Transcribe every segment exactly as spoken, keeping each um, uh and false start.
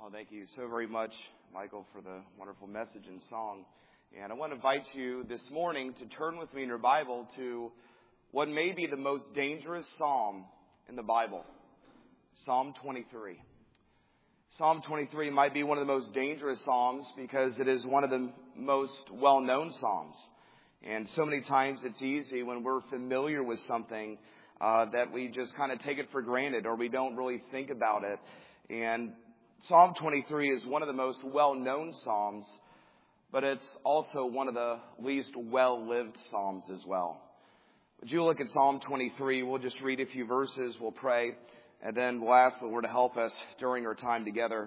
Well, thank you so very much, Michael, for the wonderful message and song. And I want to invite you this morning to turn with me in your Bible to what may be the most dangerous psalm in the Bible, Psalm twenty-three. Psalm twenty-three might be one of the most dangerous psalms because it is one of the most well-known psalms. And so many times it's easy when we're familiar with something uh, that we just kind of take it for granted or we don't really think about it. And Psalm twenty-three is one of the most well-known psalms, but it's also one of the least well-lived psalms as well. Would you look at Psalm twenty-three? We'll just read a few verses, we'll pray, and then we'll ask the Lord to help us during our time together.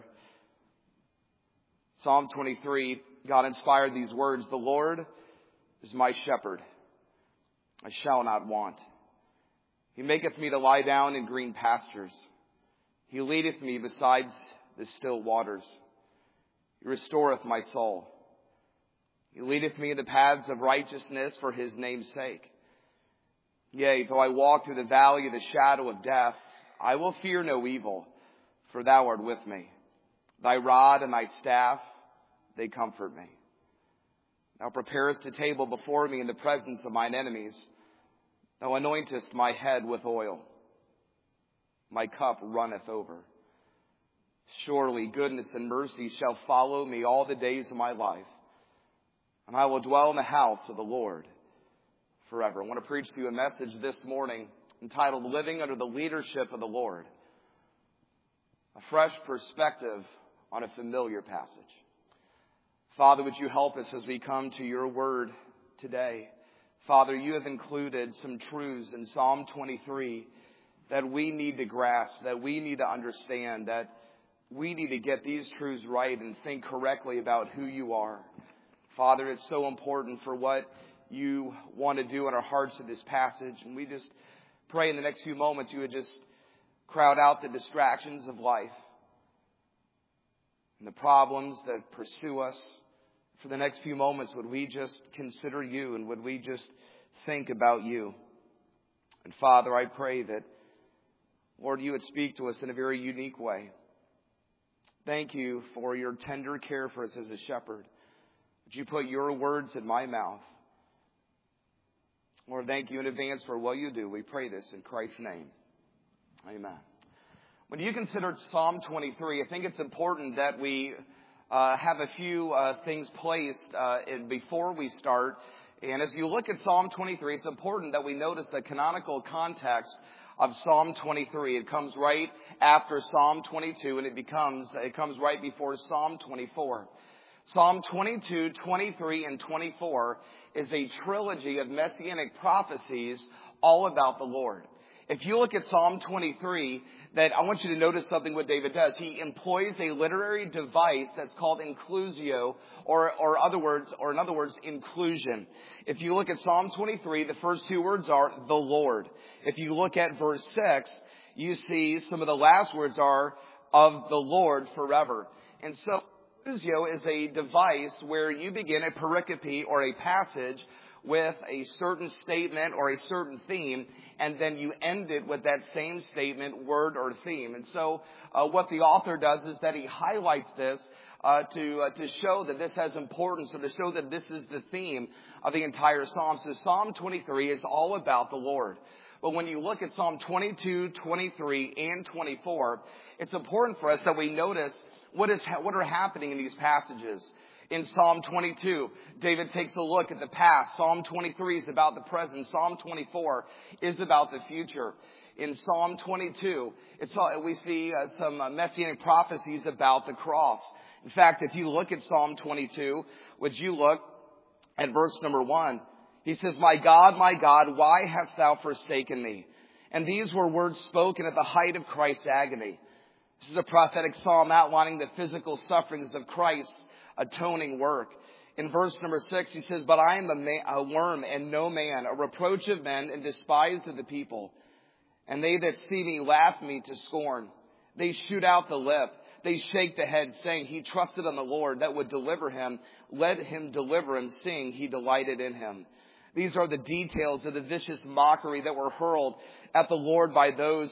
Psalm twenty-three, God inspired these words, "The Lord is my shepherd, I shall not want. He maketh me to lie down in green pastures. He leadeth me beside the still waters. He restoreth my soul. He leadeth me in the paths of righteousness for his name's sake. Yea, though I walk through the valley of the shadow of death, I will fear no evil, for thou art with me. Thy rod and thy staff, they comfort me. Thou preparest a table before me in the presence of mine enemies. Thou anointest my head with oil. My cup runneth over. Surely goodness and mercy shall follow me all the days of my life, and I will dwell in the house of the Lord forever." I want to preach to you a message this morning entitled, "Living Under the Leadership of the Lord." A fresh perspective on a familiar passage. Father, would you help us as we come to your word today? Father, you have included some truths in Psalm twenty-three that we need to grasp, that we need to understand, that we need to get these truths right and think correctly about who you are. Father, it's so important for what you want to do in our hearts of this passage. And we just pray in the next few moments you would just crowd out the distractions of life and the problems that pursue us. For the next few moments, would we just consider you and would we just think about you? And Father, I pray that, Lord, you would speak to us in a very unique way. Thank you for your tender care for us as a shepherd. Would you put your words in my mouth? Lord, thank you in advance for what you do. We pray this in Christ's name. Amen. When you consider Psalm twenty-three, I think it's important that we uh, have a few uh, things placed uh, in, before we start. And as you look at Psalm twenty-three, it's important that we notice the canonical context of Psalm twenty-three. It comes right after Psalm twenty-two, and it becomes it comes right before Psalm twenty-four. Psalm twenty-two, twenty-three, and twenty-four is a trilogy of messianic prophecies all about the Lord. If you look at Psalm twenty-three, that I want you to notice something what David does. He employs a literary device that's called inclusio, or, or other words, or in other words, inclusion. If you look at Psalm twenty-three, the first two words are the Lord. If you look at verse six, you see some of the last words are of the Lord forever. And so inclusio is a device where you begin a pericope or a passage with a certain statement or a certain theme, and then you end it with that same statement, word, or theme. And so uh, what the author does is that he highlights this uh, to uh, to show that this has importance, or to show that this is the theme of the entire Psalm. So Psalm twenty-three is all about the Lord. But when you look at Psalm twenty-two, twenty-three, and twenty-four, it's important for us that we notice what is what are happening in these passages. In Psalm twenty-two, David takes a look at the past. Psalm twenty-three is about the present. Psalm twenty-four is about the future. In Psalm twenty-two, it's all, we see uh, some uh, messianic prophecies about the cross. In fact, if you look at Psalm twenty-two, would you look at verse number one? He says, "My God, my God, why hast thou forsaken me?" And these were words spoken at the height of Christ's agony. This is a prophetic psalm outlining the physical sufferings of Christ's atoning work. In verse number six, he says, "But I am a, man, a worm and no man, a reproach of men and despised of the people. And they that see me laugh me to scorn. They shoot out the lip. They shake the head, saying, He trusted on the Lord that would deliver him. Let him deliver him, seeing he delighted in him." These are the details of the vicious mockery that were hurled at the Lord by those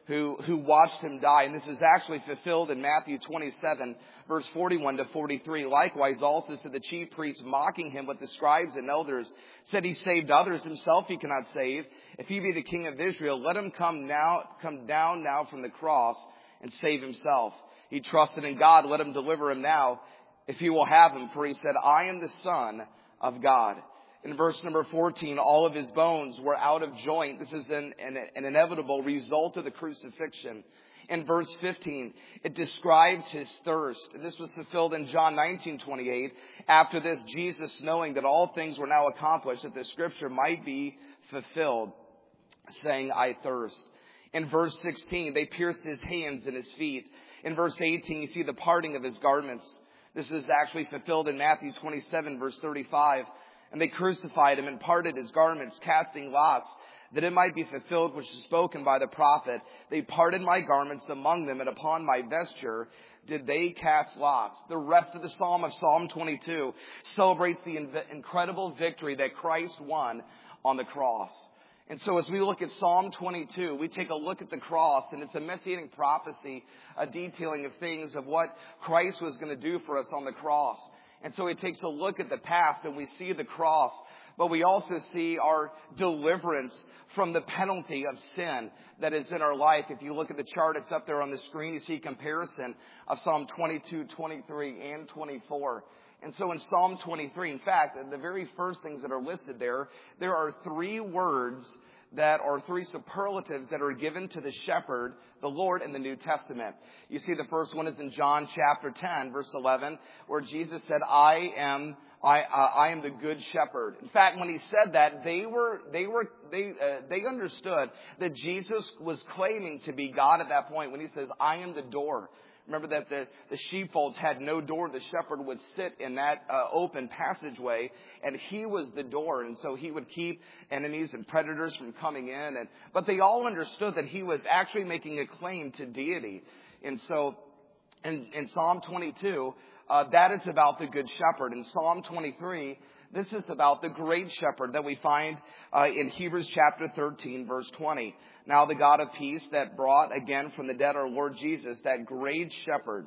who, who watched him die. And this is actually fulfilled in Matthew twenty-seven, verse forty-one to forty-three. Likewise also to the chief priests, mocking him with the scribes and elders, said he saved others, himself he cannot save. If he be the King of Israel, let him come now, come down now from the cross and save himself. He trusted in God, let him deliver him now, if he will have him. For he said, I am the Son of God. In verse number fourteen, all of his bones were out of joint. This is an, an, an inevitable result of the crucifixion. In verse fifteen, it describes his thirst. This was fulfilled in John nineteen twenty-eight. After this, Jesus, knowing that all things were now accomplished, that the scripture might be fulfilled, saying, I thirst. In verse sixteen, they pierced his hands and his feet. In verse eighteen, you see the parting of his garments. This is actually fulfilled in Matthew twenty-seven, verse thirty-five. And they crucified him and parted his garments, casting lots, that it might be fulfilled which is spoken by the prophet. They parted my garments among them, and upon my vesture did they cast lots. The rest of the psalm of Psalm twenty-two celebrates the inv- incredible victory that Christ won on the cross. And so as we look at Psalm twenty-two, we take a look at the cross, and it's a messianic prophecy, a detailing of things of what Christ was going to do for us on the cross. And so it takes a look at the past, and we see the cross, but we also see our deliverance from the penalty of sin that is in our life. If you look at the chart, it's up there on the screen, you see a comparison of Psalm twenty-two, twenty-three, and twenty-four. And so in Psalm twenty-three, in fact, the very first things that are listed there, there are three words that are three superlatives that are given to the shepherd, the Lord, in the New Testament. You see the first one is in John chapter ten, verse eleven, where Jesus said, I am I, uh, I am the good shepherd. In fact, when he said that, they were, they were, they, uh, they understood that Jesus was claiming to be God at that point when he says, I am the door. Remember that the, the sheepfolds had no door. The shepherd would sit in that uh, open passageway, and he was the door. And so he would keep enemies and predators from coming in. And but they all understood that he was actually making a claim to deity. And so in, in Psalm twenty-two, uh, that is about the good shepherd. In Psalm twenty-three, this is about the great shepherd that we find uh, in Hebrews chapter thirteen, verse twenty. Now the God of peace that brought again from the dead our Lord Jesus, that great shepherd,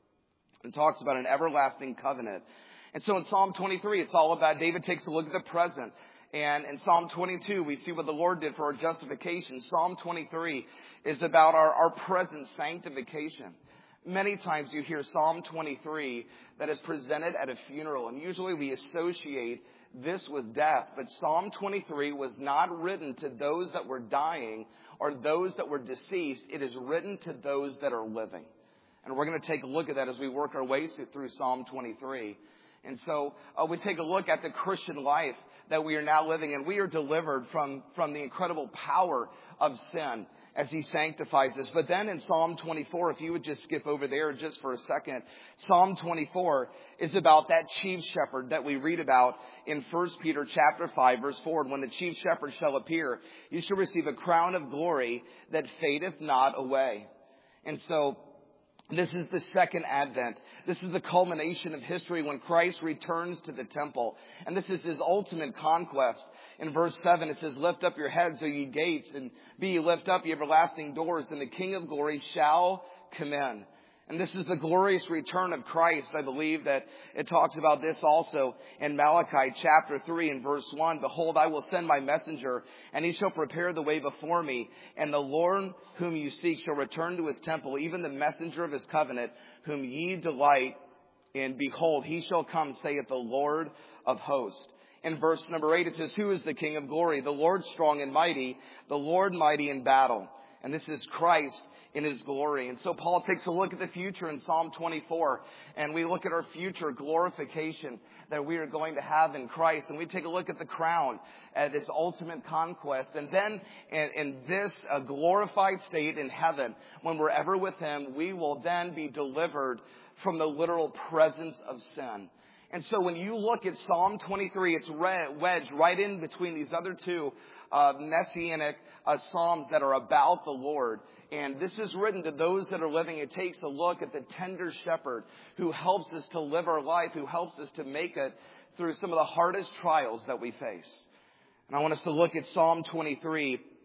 and talks about an everlasting covenant. And so in Psalm twenty-three, it's all about, David takes a look at the present. And in Psalm twenty-two, we see what the Lord did for our justification. Psalm twenty-three is about our, our present sanctification. Many times you hear Psalm twenty-three that is presented at a funeral, and usually we associate this with death. But Psalm twenty-three was not written to those that were dying or those that were deceased. It is written to those that are living. And we're going to take a look at that as we work our way through Psalm twenty-three. And so uh, we take a look at the Christian life that we are now living in. We are delivered from, from the incredible power of sin as he sanctifies us. But then in Psalm twenty-four, if you would just skip over there just for a second, Psalm twenty-four is about that chief shepherd that we read about in First Peter chapter five, verse four. And when the chief shepherd shall appear, you shall receive a crown of glory that fadeth not away. And so this is the second advent. This is the culmination of history when Christ returns to the temple. And this is his ultimate conquest. In verse seven, it says, lift up your heads, O ye gates, and be ye lift up, ye everlasting doors, and the King of glory shall come in. And this is the glorious return of Christ. I believe that it talks about this also in Malachi chapter three and verse one. Behold, I will send my messenger, and he shall prepare the way before me. And the Lord whom you seek shall return to his temple, even the messenger of his covenant, whom ye delight in. Behold, he shall come, saith the Lord of hosts. In verse number eight, it says, who is the King of glory? The Lord strong and mighty, the Lord mighty in battle. And this is Christ in his glory. And so Paul takes a look at the future in Psalm twenty-four, and we look at our future glorification that we are going to have in Christ. And we take a look at the crown, at this ultimate conquest. And then in, in this uh, glorified state in heaven, when we're ever with him, we will then be delivered from the literal presence of sin. And so when you look at Psalm twenty-three, it's wedged right in between these other two uh, messianic uh, psalms that are about the Lord. And this is written to those that are living. It takes a look at the tender shepherd who helps us to live our life, who helps us to make it through some of the hardest trials that we face. And I want us to look at Psalm twenty-three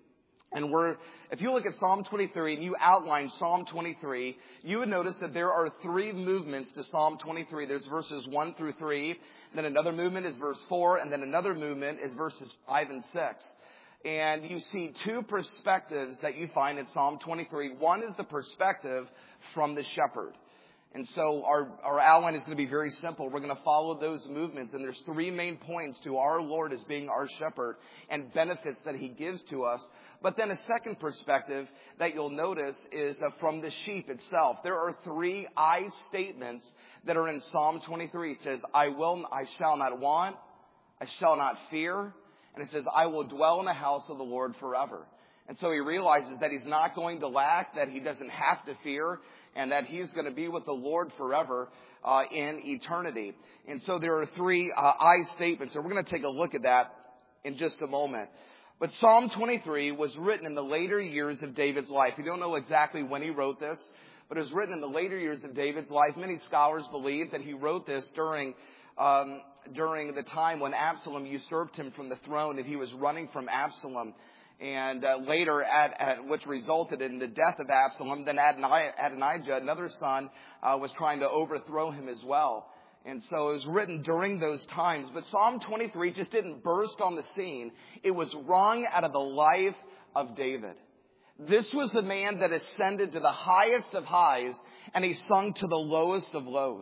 And we're, if you look at Psalm twenty-three and you outline Psalm twenty-three, you would notice that there are three movements to Psalm twenty-three. There's verses one through three, then another movement is verse four, and then another movement is verses five and six. And you see two perspectives that you find in Psalm twenty-three. One is the perspective from the shepherd. And so our, our outline is going to be very simple. We're going to follow those movements. And there's three main points to our Lord as being our shepherd and benefits that he gives to us. But then a second perspective that you'll notice is uh, from the sheep itself. There are three I statements that are in Psalm twenty-three. It says, I will, I shall not want, I shall not fear. And it says, I will dwell in the house of the Lord forever. And so he realizes that he's not going to lack, that he doesn't have to fear, and that he's going to be with the Lord forever uh, in eternity. And so there are three uh, I statements, and we're going to take a look at that in just a moment. But Psalm twenty-three was written in the later years of David's life. We don't know exactly when he wrote this, but it was written in the later years of David's life. Many scholars believe that he wrote this during um, during the time when Absalom usurped him from the throne, and he was running from Absalom. And uh, later, at, at, which resulted in the death of Absalom, then Adonijah, Adonijah another son, uh, was trying to overthrow him as well. And so it was written during those times. But Psalm twenty-three just didn't burst on the scene. It was wrung out of the life of David. This was a man that ascended to the highest of highs, and he sunk to the lowest of lows.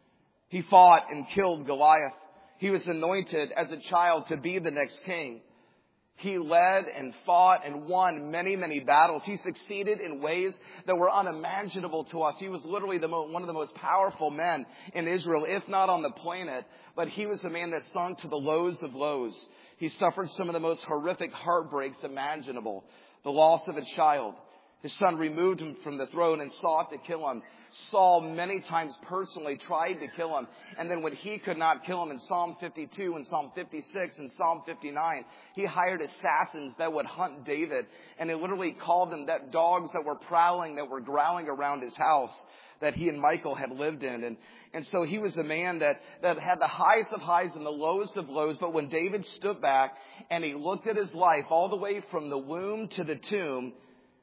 He fought and killed Goliath. He was anointed as a child to be the next king. He led and fought and won many, many battles. He succeeded in ways that were unimaginable to us. He was literally the mo- one of the most powerful men in Israel, if not on the planet. But he was a man that sunk to the lows of lows. He suffered some of the most horrific heartbreaks imaginable. The loss of a child. His son removed him from the throne and sought to kill him. Saul many times personally tried to kill him. And then when he could not kill him in Psalm fifty-two and Psalm fifty-six and Psalm fifty-nine, he hired assassins that would hunt David. And they literally called them that dogs that were prowling, that were growling around his house that he and Michal had lived in. And, and so he was a man that, that had the highest of highs and the lowest of lows. But when David stood back and he looked at his life all the way from the womb to the tomb,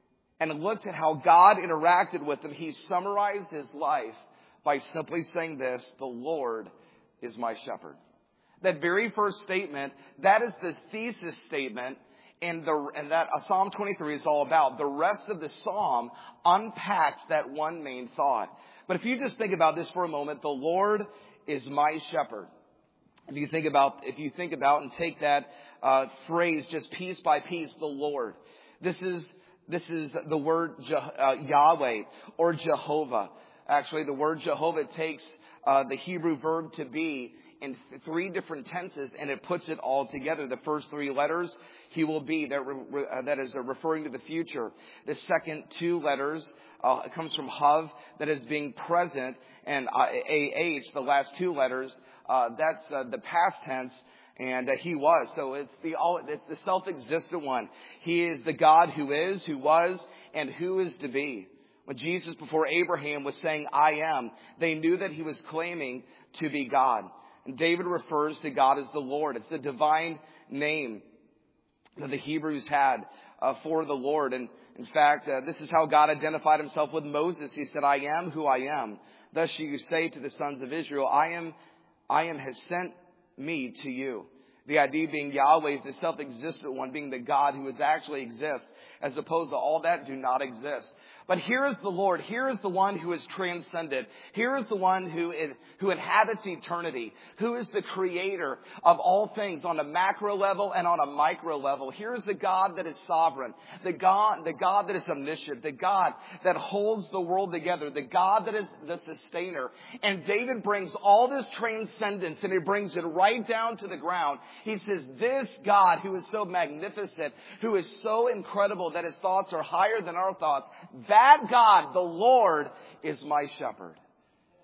and looked at how God interacted with him, he summarized his life by simply saying this: the Lord is my shepherd. That very first statement, that is the thesis statement, and, the, and that uh, Psalm twenty-three is all about. The rest of the psalm unpacks that one main thought. But if you just think about this for a moment, the Lord is my shepherd. If you think about, if you think about and take that uh, phrase just piece by piece, the Lord. This is This is the word uh, Yahweh or Jehovah. Actually, the word Jehovah takes uh, the Hebrew verb to be in th- three different tenses, and it puts it all together. The first three letters, he will be, that, re- uh, that is uh, referring to the future. The second two letters uh, it comes from Hav, that is being present, and uh, A H, the last two letters, uh, that's uh, the past tense. And uh, he was. So it's the all, it's the self-existent one. He is the God who is, who was, and who is to be. When Jesus, before Abraham, was saying, I am, they knew that he was claiming to be God. And David refers to God as the Lord. It's the divine name that the Hebrews had uh, for the Lord. And in fact, uh, this is how God identified himself with Moses. He said, I am who I am. Thus you say to the sons of Israel, I am, I am has sent me to you. The idea being Yahweh is the self-existent one, being the God who is actually exists, as opposed to all that do not exist. But here is the Lord. Here is the one who is transcended. Here is the one who is, who inhabits eternity, who is the creator of all things on a macro level and on a micro level. Here is the God that is sovereign, the God, the God that is omniscient, the God that holds the world together, the God that is the sustainer. And David brings all this transcendence and he brings it right down to the ground. He says, this God who is so magnificent, who is so incredible that his thoughts are higher than our thoughts, that God, the Lord, is my shepherd.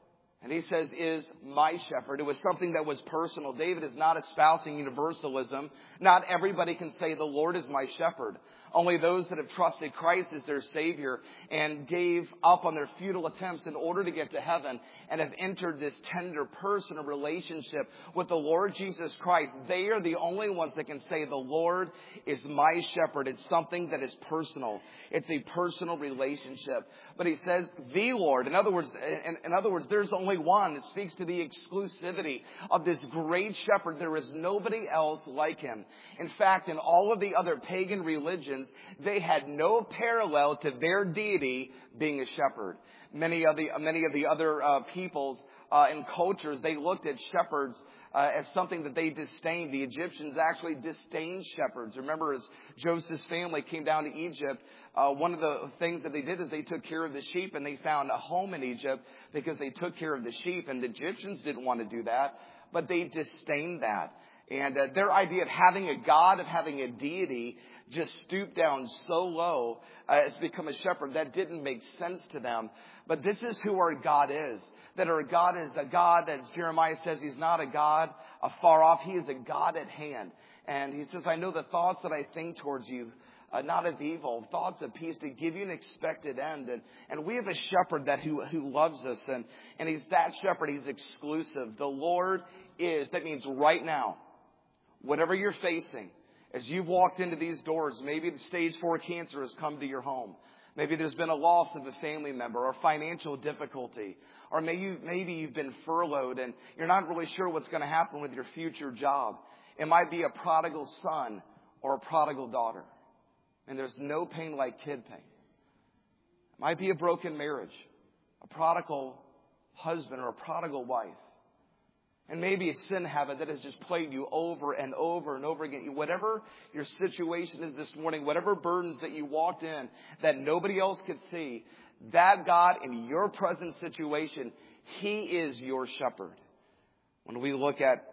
And he says, is my shepherd. It was something that was personal. David is not espousing universalism. Not everybody can say the Lord is my shepherd. Only those that have trusted Christ as their Savior and gave up on their futile attempts in order to get to heaven and have entered this tender personal relationship with the Lord Jesus Christ. They are the only ones that can say the Lord is my shepherd. It's something that is personal. It's a personal relationship. But he says the Lord. In other words, in, in other words, there's only one. It speaks to the exclusivity of this great shepherd. There is nobody else like him. In fact, in all of the other pagan religions, they had no parallel to their deity being a shepherd. Many of the many of the other uh, peoples uh, and cultures, they looked at shepherds uh, as something that they disdained. The Egyptians actually disdained shepherds. Remember, as Joseph's family came down to Egypt, uh, one of the things that they did is they took care of the sheep, and they found a home in Egypt because they took care of the sheep. And the Egyptians didn't want to do that, but they disdained that. And uh, their idea of having a God, of having a deity, just stooped down so low uh, as become a shepherd. That didn't make sense to them. But this is who our God is. That our God is a God, as Jeremiah says, he's not a God afar off. He is a God at hand. And he says, I know the thoughts that I think towards you, uh, not of evil, thoughts of peace, to give you an expected end. And, and we have a shepherd that who, who loves us. And, and he's that shepherd. He's exclusive. The Lord is, that means right now, whatever you're facing, as you've walked into these doors, maybe the stage four cancer has come to your home. Maybe there's been a loss of a family member or financial difficulty. Or maybe, you, maybe you've been furloughed and you're not really sure what's going to happen with your future job. It might be a prodigal son or a prodigal daughter. And there's no pain like kid pain. It might be a broken marriage, a prodigal husband or a prodigal wife. And maybe a sin habit that has just plagued you over and over and over again. Whatever your situation is this morning, whatever burdens that you walked in that nobody else could see, that God in your present situation, He is your shepherd. When we look at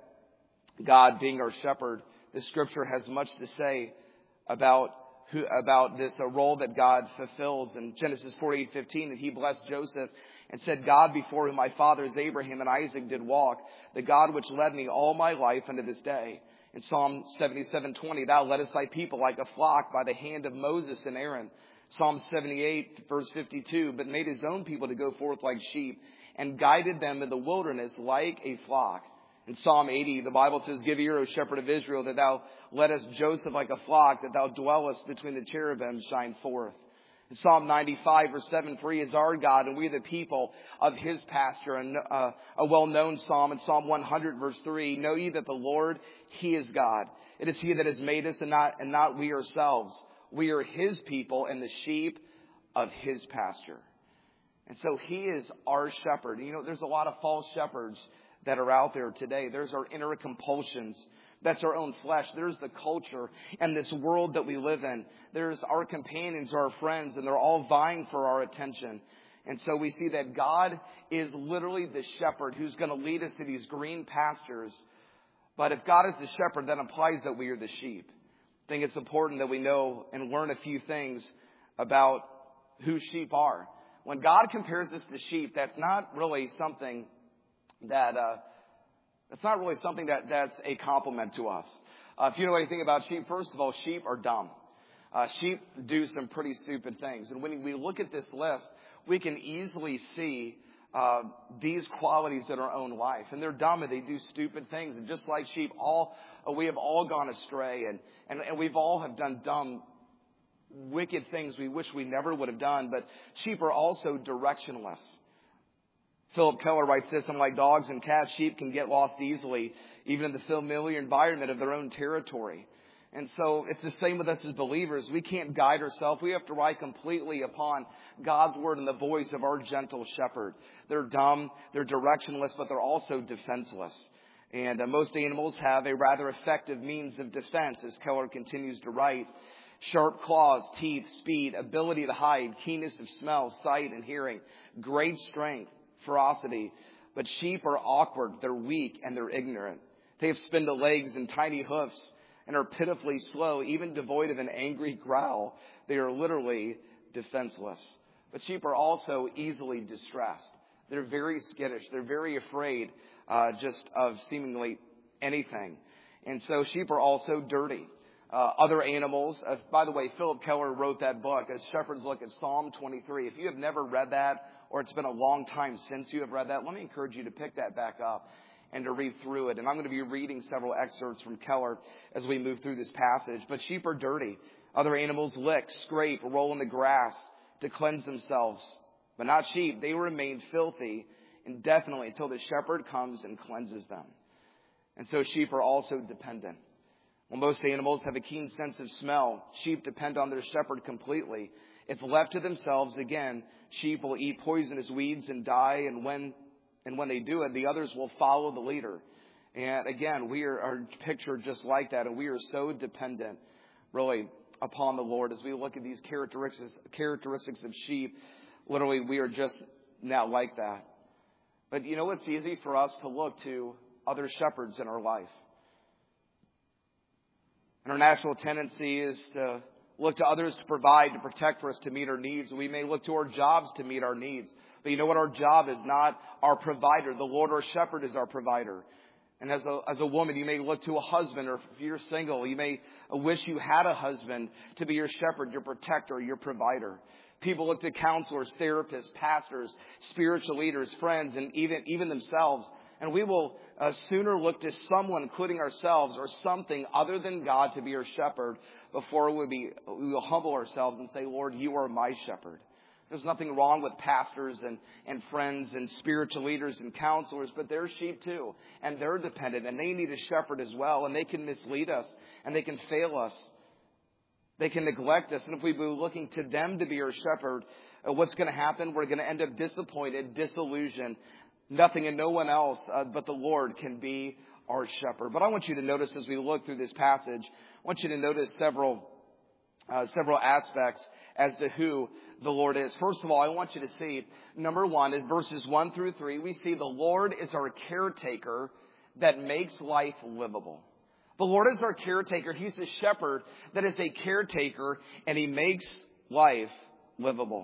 God being our shepherd, the Scripture has much to say about who, about this a role that God fulfills. In Genesis forty-eight fifteen, that He blessed Joseph and said, God before whom my fathers Abraham and Isaac did walk, the God which led me all my life unto this day. In Psalm seventy-seven twenty, thou leddest thy people like a flock by the hand of Moses and Aaron. Psalm seventy-eight verse fifty-two, but made his own people to go forth like sheep and guided them in the wilderness like a flock. In Psalm eighty, the Bible says, give ear, O shepherd of Israel, that thou leddest Joseph like a flock, that thou dwellest between the cherubim, shine forth. In Psalm ninety-five, verse seven, for He is our God, and we are the people of His pasture. And uh, a well-known psalm in Psalm one hundred, verse three, know ye that the Lord, He is God. It is He that has made us, and not, and not we ourselves. We are His people and the sheep of His pasture. And so He is our shepherd. You know, there's a lot of false shepherds that are out there today. There's our inner compulsions. That's our own flesh. There's the culture and this world that we live in. There's our companions, our friends, and they're all vying for our attention. And so we see that God is literally the shepherd who's going to lead us to these green pastures. But if God is the shepherd, that implies that we are the sheep. I think it's important that we know and learn a few things about who sheep are. When God compares us to sheep, that's not really something that... Uh, It's not really something that, that's a compliment to us. Uh, if you know anything about sheep, first of all, sheep are dumb. Uh, sheep do some pretty stupid things. And when we look at this list, we can easily see uh, these qualities in our own life. And they're dumb and they do stupid things. And just like sheep, all uh, we have all gone astray. And, and, and we've all have done dumb, wicked things we wish we never would have done. But sheep are also directionless. Philip Keller writes this, unlike dogs and cats, sheep can get lost easily, even in the familiar environment of their own territory. And so it's the same with us as believers. We can't guide ourselves. We have to rely completely upon God's word and the voice of our gentle shepherd. They're dumb, they're directionless, but they're also defenseless. And uh, most animals have a rather effective means of defense, as Keller continues to write. Sharp claws, teeth, speed, ability to hide, keenness of smell, sight, and hearing, great strength, ferocity. But sheep are awkward, they're weak, and they're ignorant. They have spindle legs and tiny hoofs and are pitifully slow, even devoid of an angry growl. They are literally defenseless. But sheep are also easily distressed. They're very skittish. They're very afraid uh, just of seemingly anything. And so sheep are also dirty. Uh, other animals, uh, by the way, Philip Keller wrote that book, As Shepherds Look at Psalm twenty-three. If you have never read that, or it's been a long time since you have read that, let me encourage you to pick that back up and to read through it. And I'm going to be reading several excerpts from Keller as we move through this passage. But sheep are dirty. Other animals lick, scrape, roll in the grass to cleanse themselves. But not sheep. They remain filthy indefinitely until the shepherd comes and cleanses them. And so sheep are also dependent. While most animals have a keen sense of smell, sheep depend on their shepherd completely. If left to themselves, again, sheep will eat poisonous weeds and die. And when and when they do it, the others will follow the leader. And again, we are, are pictured just like that. And we are so dependent, really, upon the Lord. As we look at these characteristics, characteristics of sheep, literally, we are just now like that. But you know, it's easy for us to look to other shepherds in our life. And our natural tendency is to look to others to provide, to protect for us, to meet our needs. We may look to our jobs to meet our needs. But you know what? Our job is not our provider. The Lord, our shepherd, is our provider. And as a, as a woman, you may look to a husband, or if you're single, you may wish you had a husband to be your shepherd, your protector, your provider. People look to counselors, therapists, pastors, spiritual leaders, friends, and even, even themselves. And we will uh, sooner look to someone, including ourselves, or something other than God to be our shepherd before we, be, we will humble ourselves and say, Lord, you are my shepherd. There's nothing wrong with pastors and, and friends and spiritual leaders and counselors, but they're sheep too. And they're dependent, and they need a shepherd as well. And they can mislead us, and they can fail us. They can neglect us. And if we be looking to them to be our shepherd, uh, what's going to happen? We're going to end up disappointed, disillusioned. Nothing and no one else uh, but the Lord can be our shepherd. But I want you to notice as we look through this passage, I want you to notice several uh, several aspects as to who the Lord is. First of all, I want you to see, number one, in verses one through three, we see the Lord is our caretaker that makes life livable. The Lord is our caretaker. He's a shepherd that is a caretaker, and he makes life livable.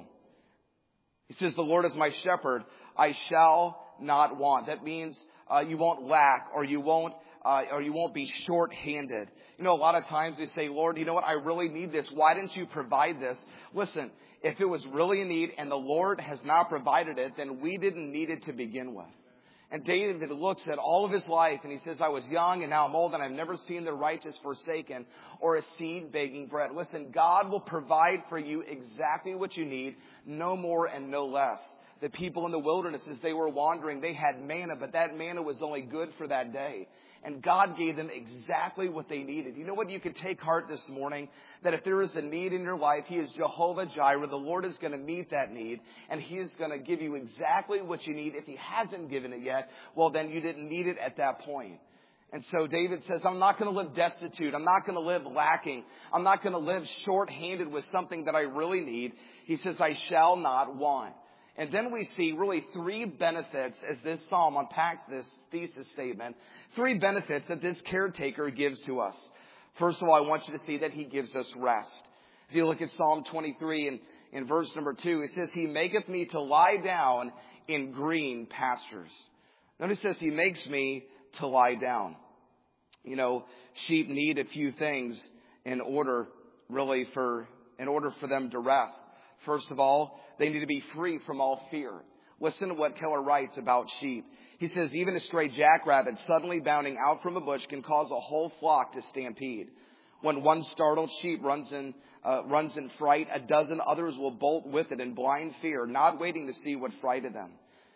He says, the Lord is my shepherd. I shall not want. That means uh, you won't lack, or you won't uh, or you won't be short-handed. You know, a lot of times we say, Lord, you know what? I really need this. Why didn't you provide this? Listen, if it was really a need and the Lord has not provided it, then we didn't need it to begin with. And David looks at all of his life and he says, I was young and now I'm old and I've never seen the righteous forsaken or a seed begging bread. Listen, God will provide for you exactly what you need, no more and no less. The people in the wilderness, as they were wandering, they had manna, but that manna was only good for that day. And God gave them exactly what they needed. You know what? You can take heart this morning that if there is a need in your life, He is Jehovah Jireh. The Lord is going to meet that need, and He is going to give you exactly what you need. If He hasn't given it yet, well, then you didn't need it at that point. And so David says, I'm not going to live destitute. I'm not going to live lacking. I'm not going to live short-handed with something that I really need. He says, I shall not want. And then we see really three benefits as this psalm unpacks this thesis statement. Three benefits that this caretaker gives to us. First of all, I want you to see that He gives us rest. If you look at Psalm twenty-three and in verse number two, it says, He maketh me to lie down in green pastures. Notice it says, He makes me to lie down. You know, sheep need a few things in order really for, in order for them to rest. First of all, they need to be free from all fear. Listen to what Keller writes about sheep. He says, even a stray jackrabbit suddenly bounding out from a bush can cause a whole flock to stampede. When one startled sheep runs in, uh, runs in fright, a dozen others will bolt with it in blind fear, not waiting to see what frighted them.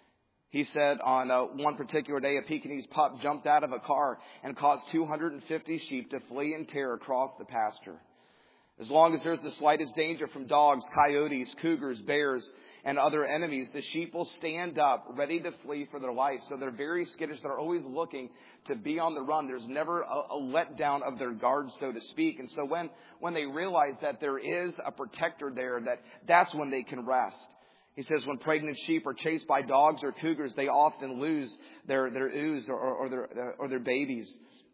He said on uh, one particular day, a Pekingese pup jumped out of a car and caused two hundred fifty sheep to flee in terror across the pasture. As long as there's the slightest danger from dogs, coyotes, cougars, bears, and other enemies, the sheep will stand up, ready to flee for their life. So they're very skittish. They're always looking to be on the run. There's never a, a letdown of their guard, so to speak. And so when, when they realize that there is a protector there, that that's when they can rest. He says when pregnant sheep are chased by dogs or cougars, they often lose their, their ewes or, or, their, or their babies.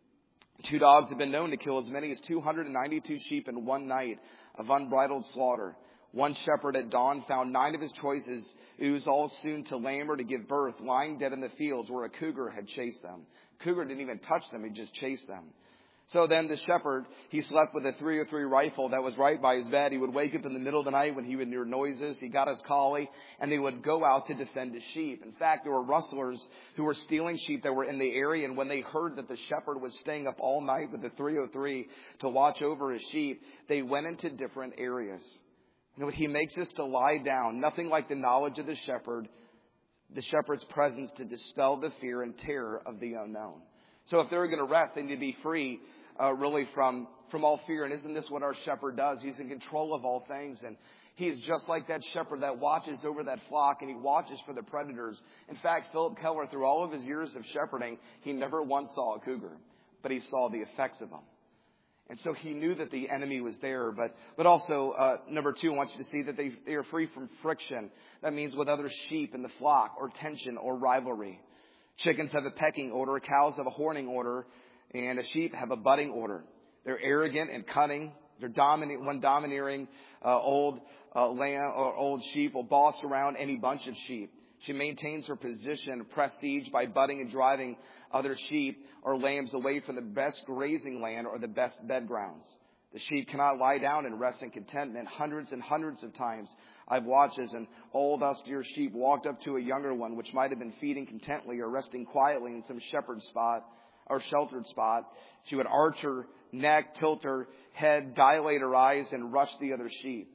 Two dogs have been known to kill as many as two hundred ninety-two sheep in one night of unbridled slaughter. One shepherd at dawn found nine of his choices ewes all soon to lame or to give birth, lying dead in the fields where a cougar had chased them. Cougar didn't even touch them. He just chased them. So then the shepherd, he slept with a three oh three rifle that was right by his bed. He would wake up in the middle of the night when he would hear noises. He got his collie, and they would go out to defend his sheep. In fact, there were rustlers who were stealing sheep that were in the area, and when they heard that the shepherd was staying up all night with the three oh three to watch over his sheep, they went into different areas. You know, he makes us to lie down, nothing like the knowledge of the shepherd, the shepherd's presence to dispel the fear and terror of the unknown. So if they're going to rest, they need to be free uh, really from, from all fear. And isn't this what our shepherd does? He's in control of all things. And he's just like that shepherd that watches over that flock, and he watches for the predators. In fact, Philip Keller, through all of his years of shepherding, he never once saw a cougar, but he saw the effects of them. And so he knew that the enemy was there. But but also, uh, number two, I want you to see that they, they are free from friction. That means with other sheep in the flock, or tension, or rivalry. Chickens have a pecking order, cows have a horning order, and a sheep have a butting order. They're arrogant and cunning. They're dominant. One domineering uh, old uh, lamb or old sheep will boss around any bunch of sheep. She maintains her position and prestige by butting and driving other sheep or lambs away from the best grazing land or the best bed grounds. The sheep cannot lie down and rest in contentment. Hundreds and hundreds of times I've watched as an old austere sheep walked up to a younger one, which might have been feeding contently or resting quietly in some shepherd spot or sheltered spot. She would arch her neck, tilt her head, dilate her eyes, and rush the other sheep.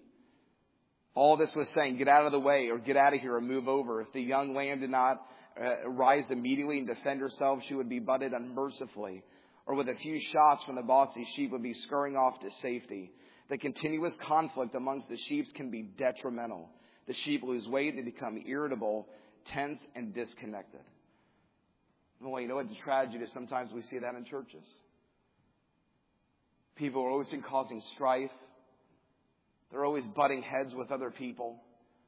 All this was saying, get out of the way, or get out of here, or move over. If the young lamb did not uh, rise immediately and defend herself, she would be butted unmercifully. Or with a few shots from the bossy sheep would be scurrying off to safety. The continuous conflict amongst the sheep can be detrimental. The sheep lose weight, they become irritable, tense, and disconnected. Well, you know what the tragedy is? Sometimes we see that in churches. People are always causing strife. They're always butting heads with other people.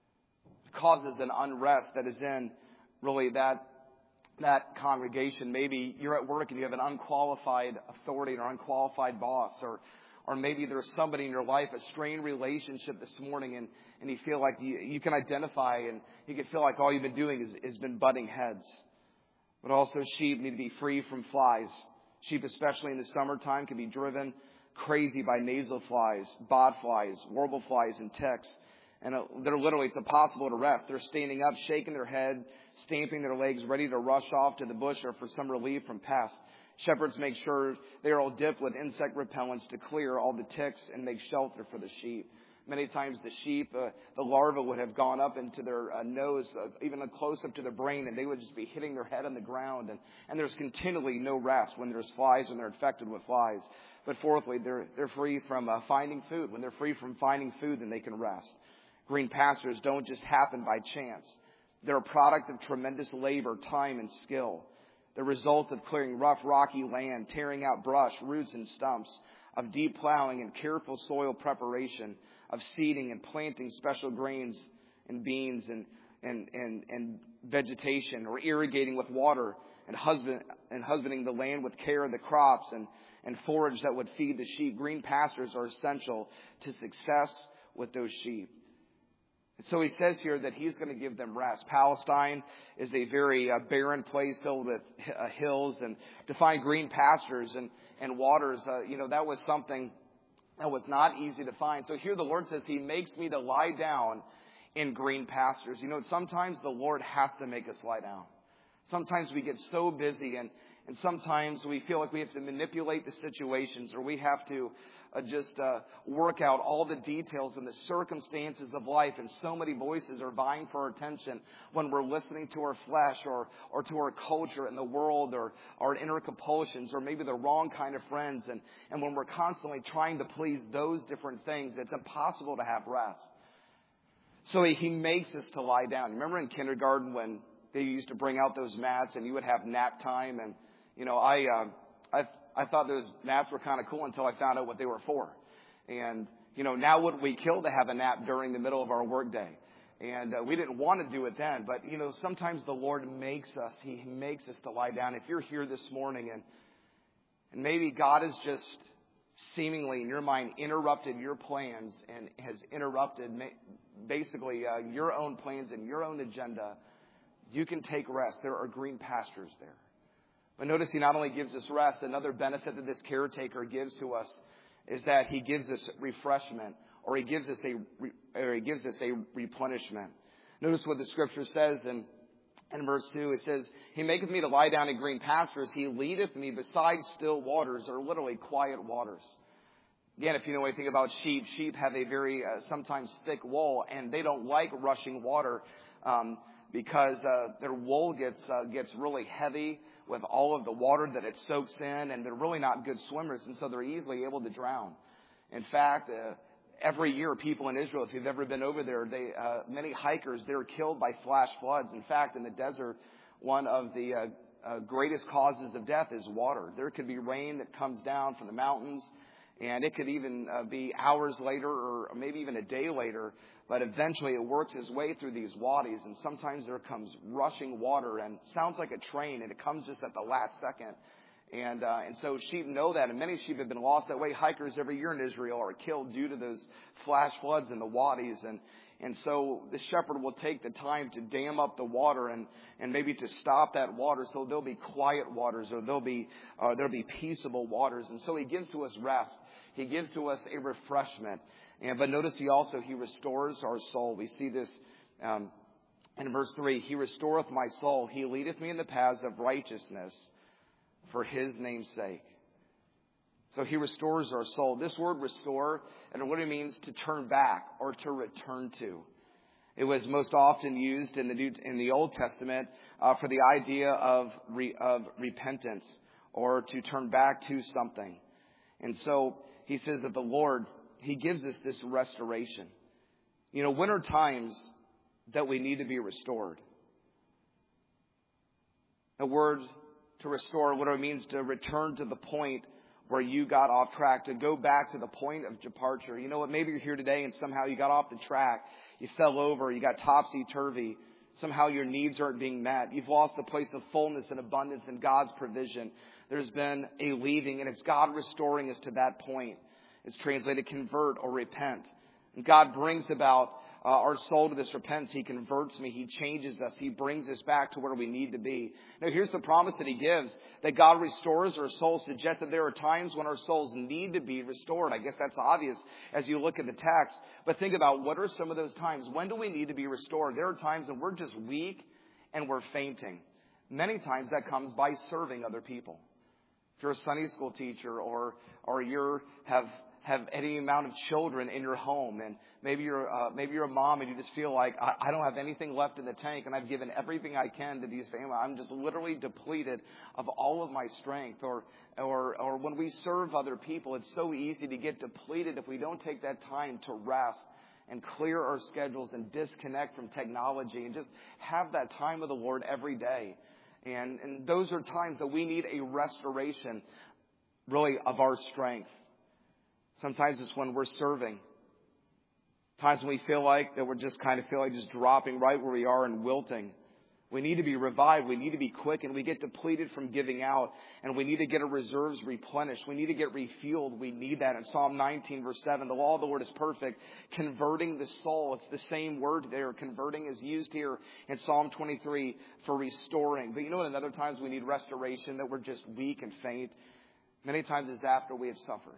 It causes an unrest that is in really that that congregation. Maybe you're at work and you have an unqualified authority or unqualified boss, or or maybe there's somebody in your life, a strained relationship this morning, and, and you feel like you, you can identify, and you can feel like all you've been doing is, is been butting heads. But also sheep need to be free from flies. Sheep, especially in the summertime, can be driven crazy by nasal flies, bod flies, warble flies, and ticks. And they're literally, it's impossible to rest. They're standing up, shaking their head, stamping their legs, ready to rush off to the bush or for some relief from pests. Shepherds make sure they are all dipped with insect repellents to clear all the ticks and make shelter for the sheep. Many times the sheep, uh, the larva would have gone up into their uh, nose, uh, even close up to their brain, and they would just be hitting their head on the ground. And, and there's continually no rest when there's flies and they're infected with flies. But fourthly, they're, they're free from uh, finding food. When they're free from finding food, then they can rest. Green pastures don't just happen by chance. They're a product of tremendous labor, time, and skill. The result of clearing rough, rocky land, tearing out brush, roots, and stumps, of deep plowing and careful soil preparation, of seeding and planting special grains and beans and, and, and, and vegetation, or irrigating with water and, husband, and husbanding the land with care of the crops and, and forage that would feed the sheep. Green pastures are essential to success with those sheep. And so he says here that he's going to give them rest. Palestine is a very uh, barren place filled with uh, hills, and to find green pastures and, and waters, uh, you know, that was something that was not easy to find. So here the Lord says he makes me to lie down in green pastures. You know, sometimes the Lord has to make us lie down. Sometimes we get so busy, and, and sometimes we feel like we have to manipulate the situations, or we have to Uh, just uh, work out all the details and the circumstances of life. And so many voices are vying for our attention when we're listening to our flesh or, or to our culture and the world, or our inner compulsions, or maybe the wrong kind of friends. And, and when we're constantly trying to please those different things, it's impossible to have rest. So he, he makes us to lie down. Remember in kindergarten when they used to bring out those mats and you would have nap time? And, you know, I... Uh, I I thought those naps were kind of cool until I found out what they were for. And, you know, now would we kill to have a nap during the middle of our workday? And uh, we didn't want to do it then. But, you know, sometimes the Lord makes us, he makes us to lie down. If you're here this morning and, and maybe God is just seemingly in your mind interrupted your plans and has interrupted basically uh, your own plans and your own agenda, you can take rest. There are green pastures there. But notice he not only gives us rest, another benefit that this caretaker gives to us is that he gives us refreshment, or he gives us a or he gives us a replenishment. Notice what the scripture says in, in verse two. It says, "He maketh me to lie down in green pastures. He leadeth me beside still waters," or literally quiet waters. Again, if you know anything about sheep, sheep have a very uh, sometimes thick wool, and they don't like rushing water um, because uh, their wool gets uh, gets really heavy with all of the water that it soaks in, and they're really not good swimmers, and so they're easily able to drown. In fact, uh, every year, people in Israel, if you've ever been over there, they uh, many hikers, they're killed by flash floods. In fact, in the desert, one of the uh, uh, greatest causes of death is water. There could be rain that comes down from the mountains, and it could even uh, be hours later or maybe even a day later. But eventually it works its way through these wadis, and sometimes there comes rushing water, and it sounds like a train, and it comes just at the last second. And uh, and so sheep know that, and many sheep have been lost that way. Hikers every year in Israel are killed due to those flash floods in the wadis. And and so the shepherd will take the time to dam up the water and, and maybe to stop that water so there'll be quiet waters, or there'll be uh, there'll be peaceable waters. And so he gives to us rest. He gives to us a refreshment. And but notice he also he restores our soul. We see this um, in verse three. "He restoreth my soul. He leadeth me in the paths of righteousness for his name's sake." So he restores our soul. This word restore, and what it means to turn back or to return to. It was most often used in the New, in the Old Testament uh, for the idea of re, of repentance, or to turn back to something. And so he says that the Lord, he gives us this restoration. You know, when are times that we need to be restored? The word to restore, what it means to return to the point where you got off track, to go back to the point of departure. You know what? Maybe you're here today and somehow you got off the track. You fell over. You got topsy-turvy. Somehow your needs aren't being met. You've lost the place of fullness and abundance in God's provision. There's been a leaving, and it's God restoring us to that point. It's translated convert or repent. And God brings about uh, our soul to this repentance. He converts me. He changes us. He brings us back to where we need to be. Now, here's the promise that he gives, that God restores our souls. Suggests that there are times when our souls need to be restored. I guess that's obvious as you look at the text. But think about, what are some of those times? When do we need to be restored? There are times when we're just weak and we're fainting. Many times that comes by serving other people. If you're a Sunday school teacher, or or you have have any amount of children in your home, and maybe you're uh, maybe you're a mom and you just feel like, I, I don't have anything left in the tank, and I've given everything I can to these families. I'm just literally depleted of all of my strength. Or or or when we serve other people, it's so easy to get depleted if we don't take that time to rest and clear our schedules and disconnect from technology and just have that time with the Lord every day. And, and those are times that we need a restoration, really, of our strength. Sometimes it's when we're serving. Times when we feel like that we're just kind of feel like just dropping right where we are and wilting. We need to be revived. We need to be quick, and we get depleted from giving out, and we need to get our reserves replenished. We need to get refueled. We need that. In Psalm nineteen, verse seven, the law of the Lord is perfect, converting the soul. It's the same word there. Converting is used here in Psalm twenty-three for restoring. But you know what? In other times we need restoration, that we're just weak and faint. Many times it's after we have suffered.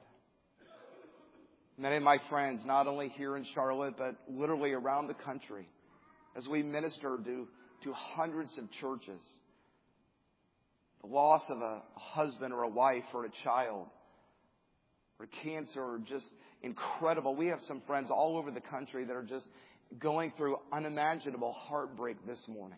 Many of my friends, not only here in Charlotte, but literally around the country, as we minister to to hundreds of churches, the loss of a husband or a wife or a child, or cancer, or just incredible. We have some friends all over the country that are just going through unimaginable heartbreak this morning.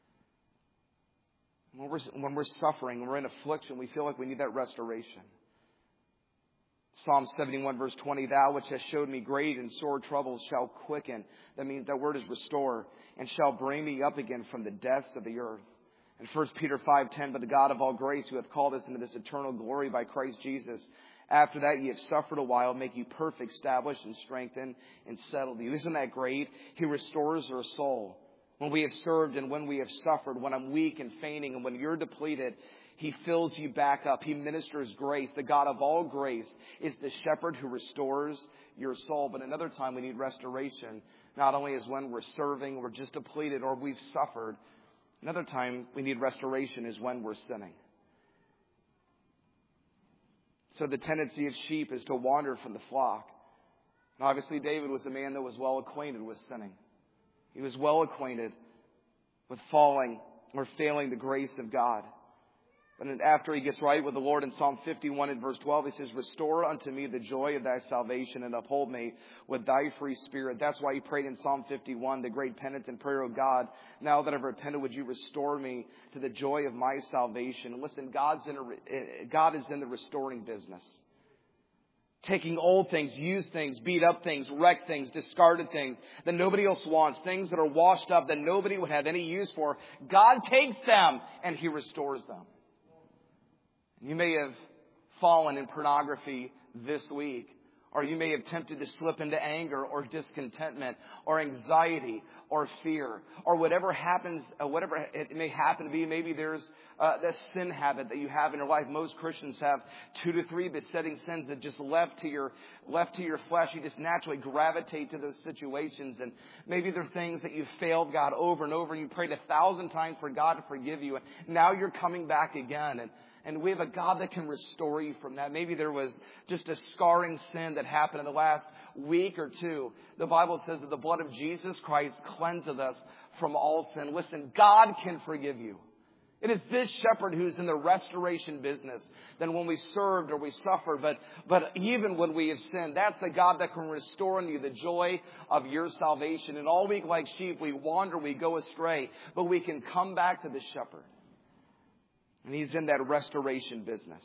When we're, when we're suffering, when we're in affliction, we feel like we need that restoration. Psalm seventy-one, verse twenty, thou which hast showed me great and sore troubles shall quicken. That means that word is restore, and shall bring me up again from the depths of the earth. And First Peter five ten, but the God of all grace, who hath called us into this eternal glory by Christ Jesus, after that ye have suffered a while, make you perfect, establish, and strengthen, and settle you. Isn't that great? He restores our soul. when we have served and when we have suffered, when I'm weak and fainting and when you're depleted, He fills you back up. He ministers grace. The God of all grace is the shepherd who restores your soul. But another time we need restoration, not only is when we're serving, we're just depleted, or we've suffered. Another time we need restoration is when we're sinning. So the tendency of sheep is to wander from the flock. And obviously David was a man that was well acquainted with sinning. He was well acquainted with falling or failing the grace of God. But after he gets right with the Lord in Psalm fifty-one and verse twelve, he says, "Restore unto me the joy of thy salvation and uphold me with thy free spirit." That's why he prayed in Psalm fifty-one, the great penitent prayer, "O God, now that I've repented, would you restore me to the joy of my salvation?" And listen, God's in a, God is in the restoring business. Taking old things, used things, beat up things, wrecked things, discarded things that nobody else wants, things that are washed up that nobody would have any use for. God takes them and He restores them. You may have fallen in pornography this week, or you may have attempted to slip into anger or discontentment or anxiety or fear or whatever happens, uh, whatever it may happen to be. Maybe there's uh, that sin habit that you have in your life. Most Christians have two to three besetting sins that just left to your left to your flesh. You just naturally gravitate to those situations. And maybe they're things that you've failed God over and over. And you prayed a thousand times for God to forgive you. And now you're coming back again. And And we have a God that can restore you from that. Maybe there was just a scarring sin that happened in the last week or two. The Bible says that the blood of Jesus Christ cleanseth us from all sin. Listen, God can forgive you. It is this shepherd who's in the restoration business. Then when we served or we suffered, but, but even when we have sinned, that's the God that can restore in you the joy of your salvation. And all week like sheep, we wander, we go astray, but we can come back to the shepherd. And He's in that restoration business.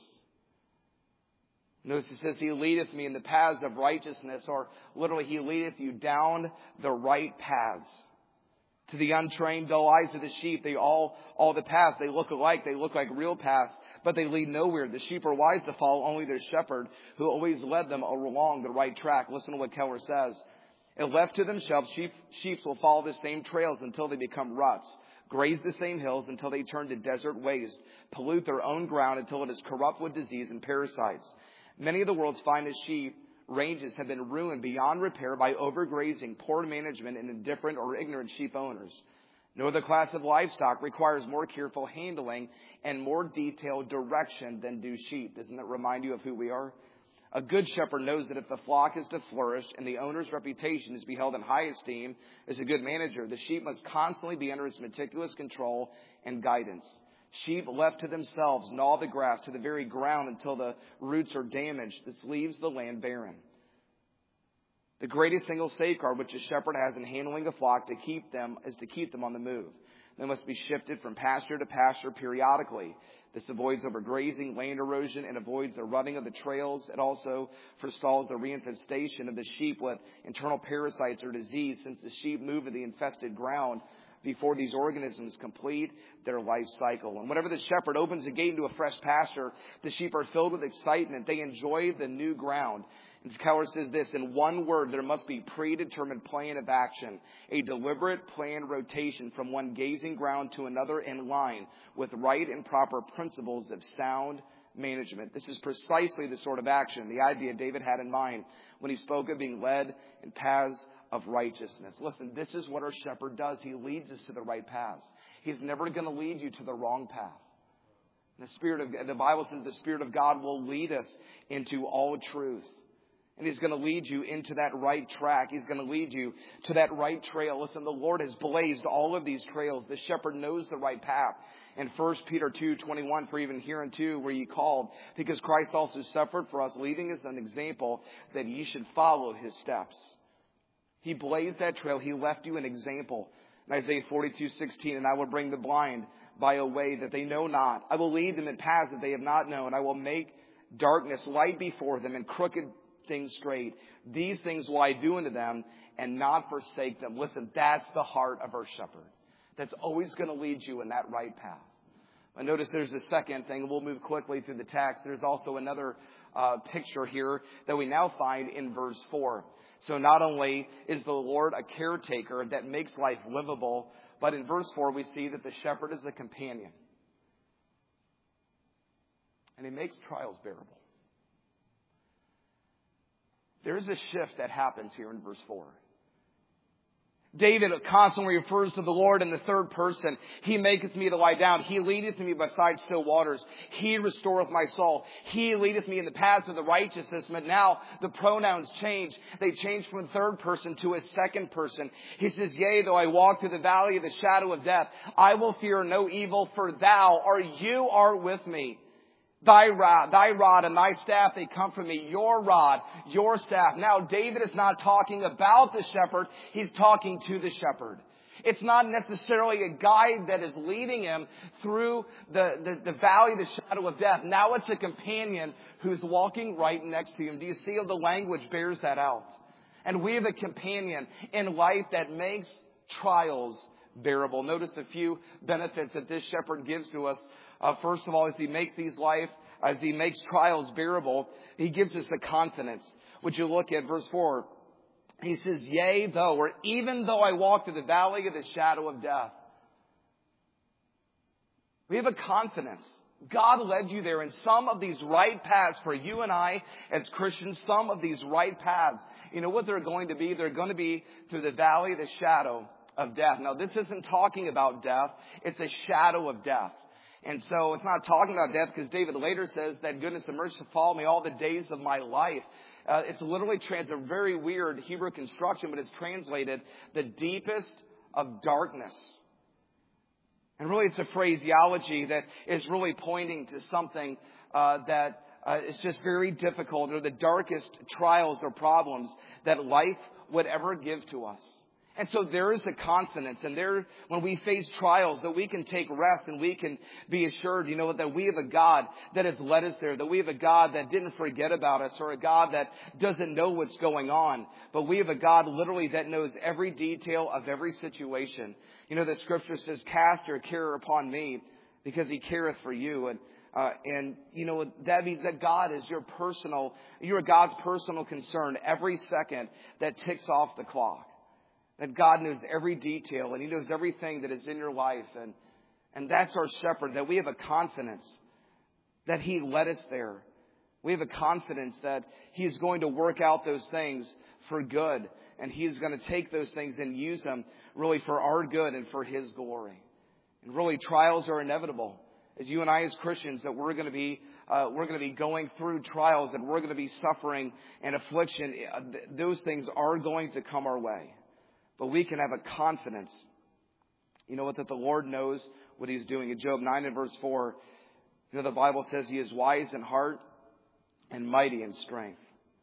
Notice it says, "He leadeth me in the paths of righteousness," or literally, He leadeth you down the right paths. To the untrained, dull eyes of the sheep, they all, all the paths, they look alike, they look like real paths, but they lead nowhere. The sheep are wise to follow only their shepherd, who always led them along the right track. Listen to what Keller says. "If left to themselves, sheep, sheep will follow the same trails until they become ruts. Graze the same hills until they turn to desert waste, pollute their own ground until it is corrupt with disease and parasites. Many of the world's finest sheep ranges have been ruined beyond repair by overgrazing, poor management, and indifferent or ignorant sheep owners. No other class of livestock requires more careful handling and more detailed direction than do sheep." Doesn't that remind you of who we are? "A good shepherd knows that if the flock is to flourish and the owner's reputation is to be held in high esteem as a good manager, the sheep must constantly be under its meticulous control and guidance. Sheep left to themselves gnaw the grass to the very ground until the roots are damaged. This leaves the land barren. The greatest single safeguard which a shepherd has in handling a flock to keep them is to keep them on the move. They must be shifted from pasture to pasture periodically. This avoids overgrazing, land erosion, and avoids the rutting of the trails. It also forestalls the reinfestation of the sheep with internal parasites or disease, since the sheep move to the infested ground before these organisms complete their life cycle. And whenever the shepherd opens the gate into a fresh pasture, the sheep are filled with excitement. They enjoy the new ground. And Keller says this, "In one word, there must be predetermined plan of action, a deliberate planned rotation from one gazing ground to another in line with right and proper principles of sound management." This is precisely the sort of action, the idea David had in mind when he spoke of being led in paths of righteousness. Listen, this is what our shepherd does. He leads us to the right paths. He's never going to lead you to the wrong path. The Spirit of the Bible says the Spirit of God will lead us into all truth. And He's going to lead you into that right track. He's going to lead you to that right trail. Listen, the Lord has blazed all of these trails. The shepherd knows the right path. In First Peter two twenty-one, "For even hereunto were ye called, because Christ also suffered for us, leaving us an example that ye should follow His steps." He blazed that trail. He left you an example. In Isaiah forty-two sixteen, "And I will bring the blind by a way that they know not. I will lead them in paths that they have not known. I will make darkness light before them and crooked things straight. These things will I do unto them and not forsake them." Listen, that's the heart of our shepherd. That's always going to lead you in that right path. And notice there's a second thing, and we'll move quickly through the text. There's also another uh, picture here that we now find in verse four. So not only is the Lord a caretaker that makes life livable But in verse four, we see that the shepherd is the companion. And he makes trials bearable. There's a shift that happens here in verse four. David constantly refers to the Lord in the third person. He maketh me to lie down. He leadeth me beside still waters. He restoreth my soul. He leadeth me in the paths of the righteousness. But now the pronouns change. They change from third person to a second person. He says, yea, though I walk through the valley of the shadow of death, I will fear no evil, for thou or you are with me. Thy rod, thy rod and thy staff, they comfort me. Your rod, your staff. Now, David is not talking about the shepherd. He's talking to the shepherd. It's not necessarily a guide that is leading him through the, the, the valley of the shadow of death. Now it's a companion who's walking right next to him. Do you see how the language bears that out? And we have a companion in life that makes trials bearable. Notice a few benefits that this shepherd gives to us. Uh, first of all, as he makes these life, as he makes trials bearable, he gives us a confidence. Would you look at verse four? He says, yea, though, or even though I walk through the valley of the shadow of death. We have a confidence. God led you there in some of these right paths for you and I as Christians, some of these right paths. You know what they're going to be? They're going to be through the valley of the shadow of death. Now, this isn't talking about death. It's a shadow of death. And so it's not talking about death because David later says that goodness and mercy shall follow me all the days of my life. Uh, it's literally trans- a very weird Hebrew construction, but it's translated the deepest of darkness. And really it's a phraseology that is really pointing to something uh, that uh, is just very difficult, or the darkest trials or problems that life would ever give to us. And so there is a confidence, and there, when we face trials, that we can take rest and we can be assured, you know, that we have a God that has led us there, that we have a God that didn't forget about us, or a God that doesn't know what's going on. But we have a God literally that knows every detail of every situation. You know, the scripture says, cast your care upon me because he careth for you. And, uh, and, you know, that means that God is your personal, you're God's personal concern every second that ticks off the clock. That God knows every detail and he knows everything that is in your life. And, and that's our shepherd, that we have a confidence that he led us there. We have a confidence that he is going to work out those things for good. And he is going to take those things and use them really for our good and for his glory. And really trials are inevitable. As you and I as Christians, that we're going to be, uh, we're going to be going through trials, and we're going to be suffering and affliction. Those things are going to come our way. But we can have a confidence, you know what, that the Lord knows what he's doing. In Job nine and verse four, you know, the Bible says he is wise in heart and mighty in strength.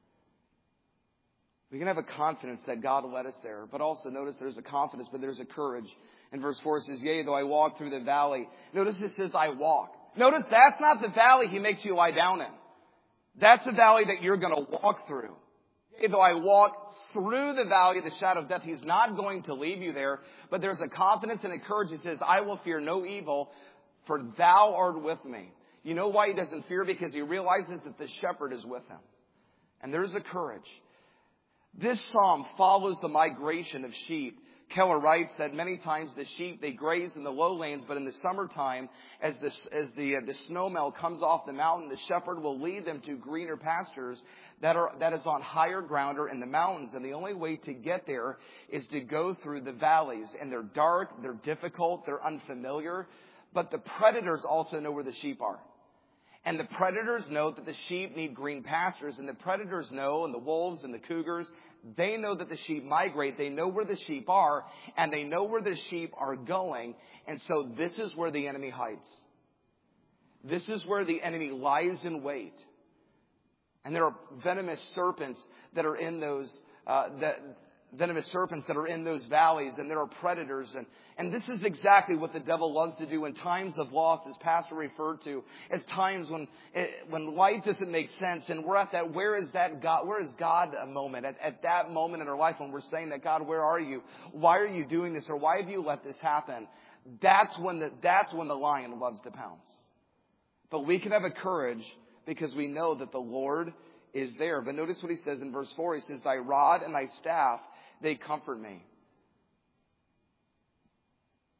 We can have a confidence that God led us there. But also notice there's a confidence, but there's a courage. In verse four it says, yea, though I walk through the valley. Notice it says I walk. Notice that's not the valley he makes you lie down in. That's the valley that you're going to walk through. Yea, though I walk through the valley of the shadow of death, he's not going to leave you there. But there's a confidence and a courage. He says, I will fear no evil, for thou art with me. You know why he doesn't fear? Because he realizes that the shepherd is with him. And there's a courage. This psalm follows the migration of sheep. Keller writes that many times the sheep, they graze in the lowlands, but in the summertime, as the, as the, uh, the snowmelt comes off the mountain, the shepherd will lead them to greener pastures that are, that is on higher ground or in the mountains. And the only way to get there is to go through the valleys. And they're dark, they're difficult, they're unfamiliar. But the predators also know where the sheep are. And the predators know that the sheep need green pastures. And the predators know, and the wolves and the cougars, they know that the sheep migrate. They know where the sheep are, and they know where the sheep are going. And so this is where the enemy hides. This is where the enemy lies in wait. And there are venomous serpents that are in those, uh, that, venomous serpents that are in those valleys, and there are predators. And, and this is exactly what the devil loves to do in times of loss, as Pastor referred to, as times when, when life doesn't make sense. And we're at that, where is that God, where is God a moment? At, at that moment in our life when we're saying that, God, where are you? Why are you doing this? Or why have you let this happen? That's when the, that's when the lion loves to pounce. But we can have a courage because we know that the Lord is there. But notice what he says in verse four. He says, thy rod and thy staff, they comfort me.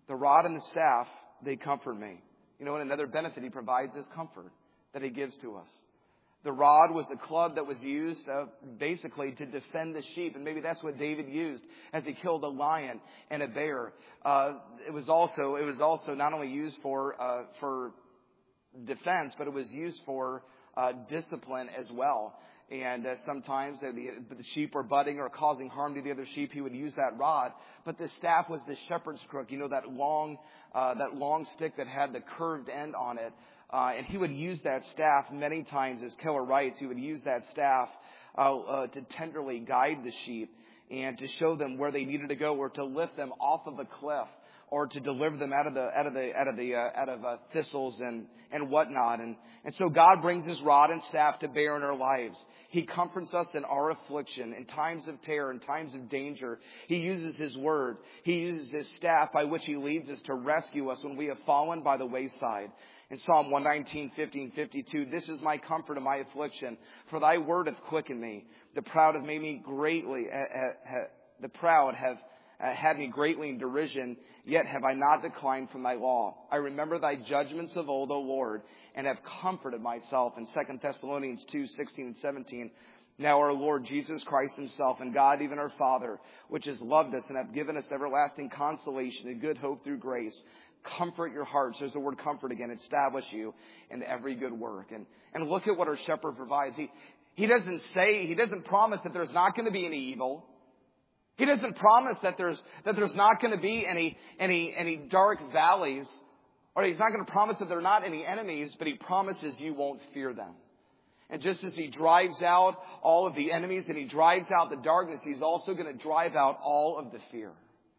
The rod and the staff, they comfort me. You know, and another benefit he provides is comfort that he gives to us. The rod was a club that was used uh, basically to defend the sheep. And maybe that's what David used as he killed a lion and a bear. Uh, it was also, it was also not only used for, uh, for defense, but it was used for uh, discipline as well. And uh, sometimes uh, the, the sheep were butting or causing harm to the other sheep, he would use that rod. But the staff was the shepherd's crook, you know, that long, uh, that long stick that had the curved end on it. Uh, and he would use that staff many times, as Keller writes, he would use that staff uh, uh, to tenderly guide the sheep and to show them where they needed to go, or to lift them off of a cliff, or to deliver them out of the out of the out of the uh, out of uh, thistles and and whatnot. And and so God brings His rod and staff to bear in our lives. He comforts us in our affliction, in times of terror, in times of danger. He uses His word. He uses His staff by which He leads us to rescue us when we have fallen by the wayside. In Psalm one nineteen, fifteen, fifty-two, this is my comfort in my affliction, for thy word hath quickened me. The proud have made me greatly, uh, uh, the proud have uh, had me greatly in derision, yet have I not declined from thy law. I remember thy judgments of old, O Lord, and have comforted myself. In Second Thessalonians two, sixteen and seventeen, now our Lord Jesus Christ Himself and God, even our Father, which has loved us and hath given us everlasting consolation and good hope through grace, comfort your hearts. There's the word comfort again. Establish you in every good work. And, and look at what our shepherd provides. He, he doesn't say, he doesn't promise that there's not going to be any evil. He doesn't promise that there's, that there's not going to be any, any, any dark valleys. Or He's not going to promise that there are not any enemies, but He promises you won't fear them. And just as He drives out all of the enemies and He drives out the darkness, He's also going to drive out all of the fear.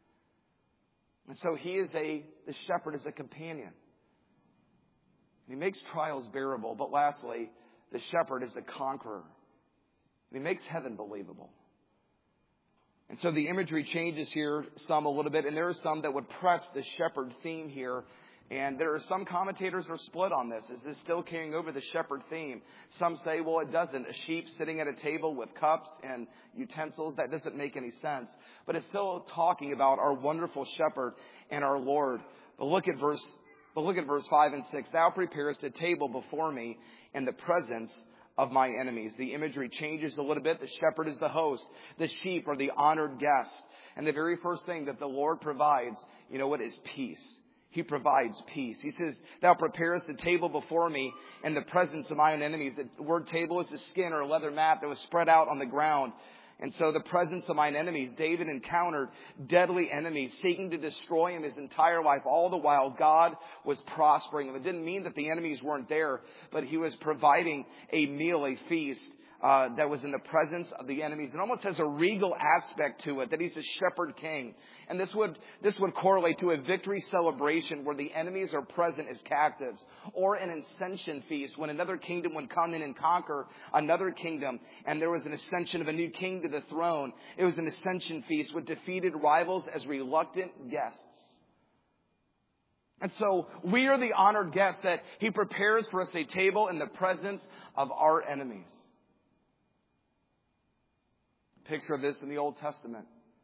And so He is a, the shepherd is a companion. He makes trials bearable. But lastly, the shepherd is the conqueror. He makes heaven believable. And so the imagery changes here some a little bit. And there are some that would press the shepherd theme here. And there are some commentators who are split on this. Is this still carrying over the shepherd theme? Some say, well, it doesn't. A sheep sitting at a table with cups and utensils, that doesn't make any sense. But it's still talking about our wonderful shepherd and our Lord. But look at verse, but look at verse five and six. Thou preparest a table before me in the presence of my enemies. The imagery changes a little bit. The shepherd is the host. The sheep are the honored guest. And the very first thing that the Lord provides, you know what, is peace. He provides peace. He says, thou preparest a table before me in the presence of my own enemies. The word table is a skin or a leather mat that was spread out on the ground. And so the presence of mine enemies, David encountered deadly enemies seeking to destroy him his entire life. All the while God was prospering him. It didn't mean that the enemies weren't there, but He was providing a meal, a feast. Uh, that was in the presence of the enemies. It almost has a regal aspect to it, that He's the shepherd king. And this would, this would correlate to a victory celebration where the enemies are present as captives, or an ascension feast when another kingdom would come in and conquer another kingdom, and there was an ascension of a new king to the throne. It was an ascension feast with defeated rivals as reluctant guests. And so we are the honored guests that He prepares for us a table in the presence of our enemies. Picture of this in the Old Testament.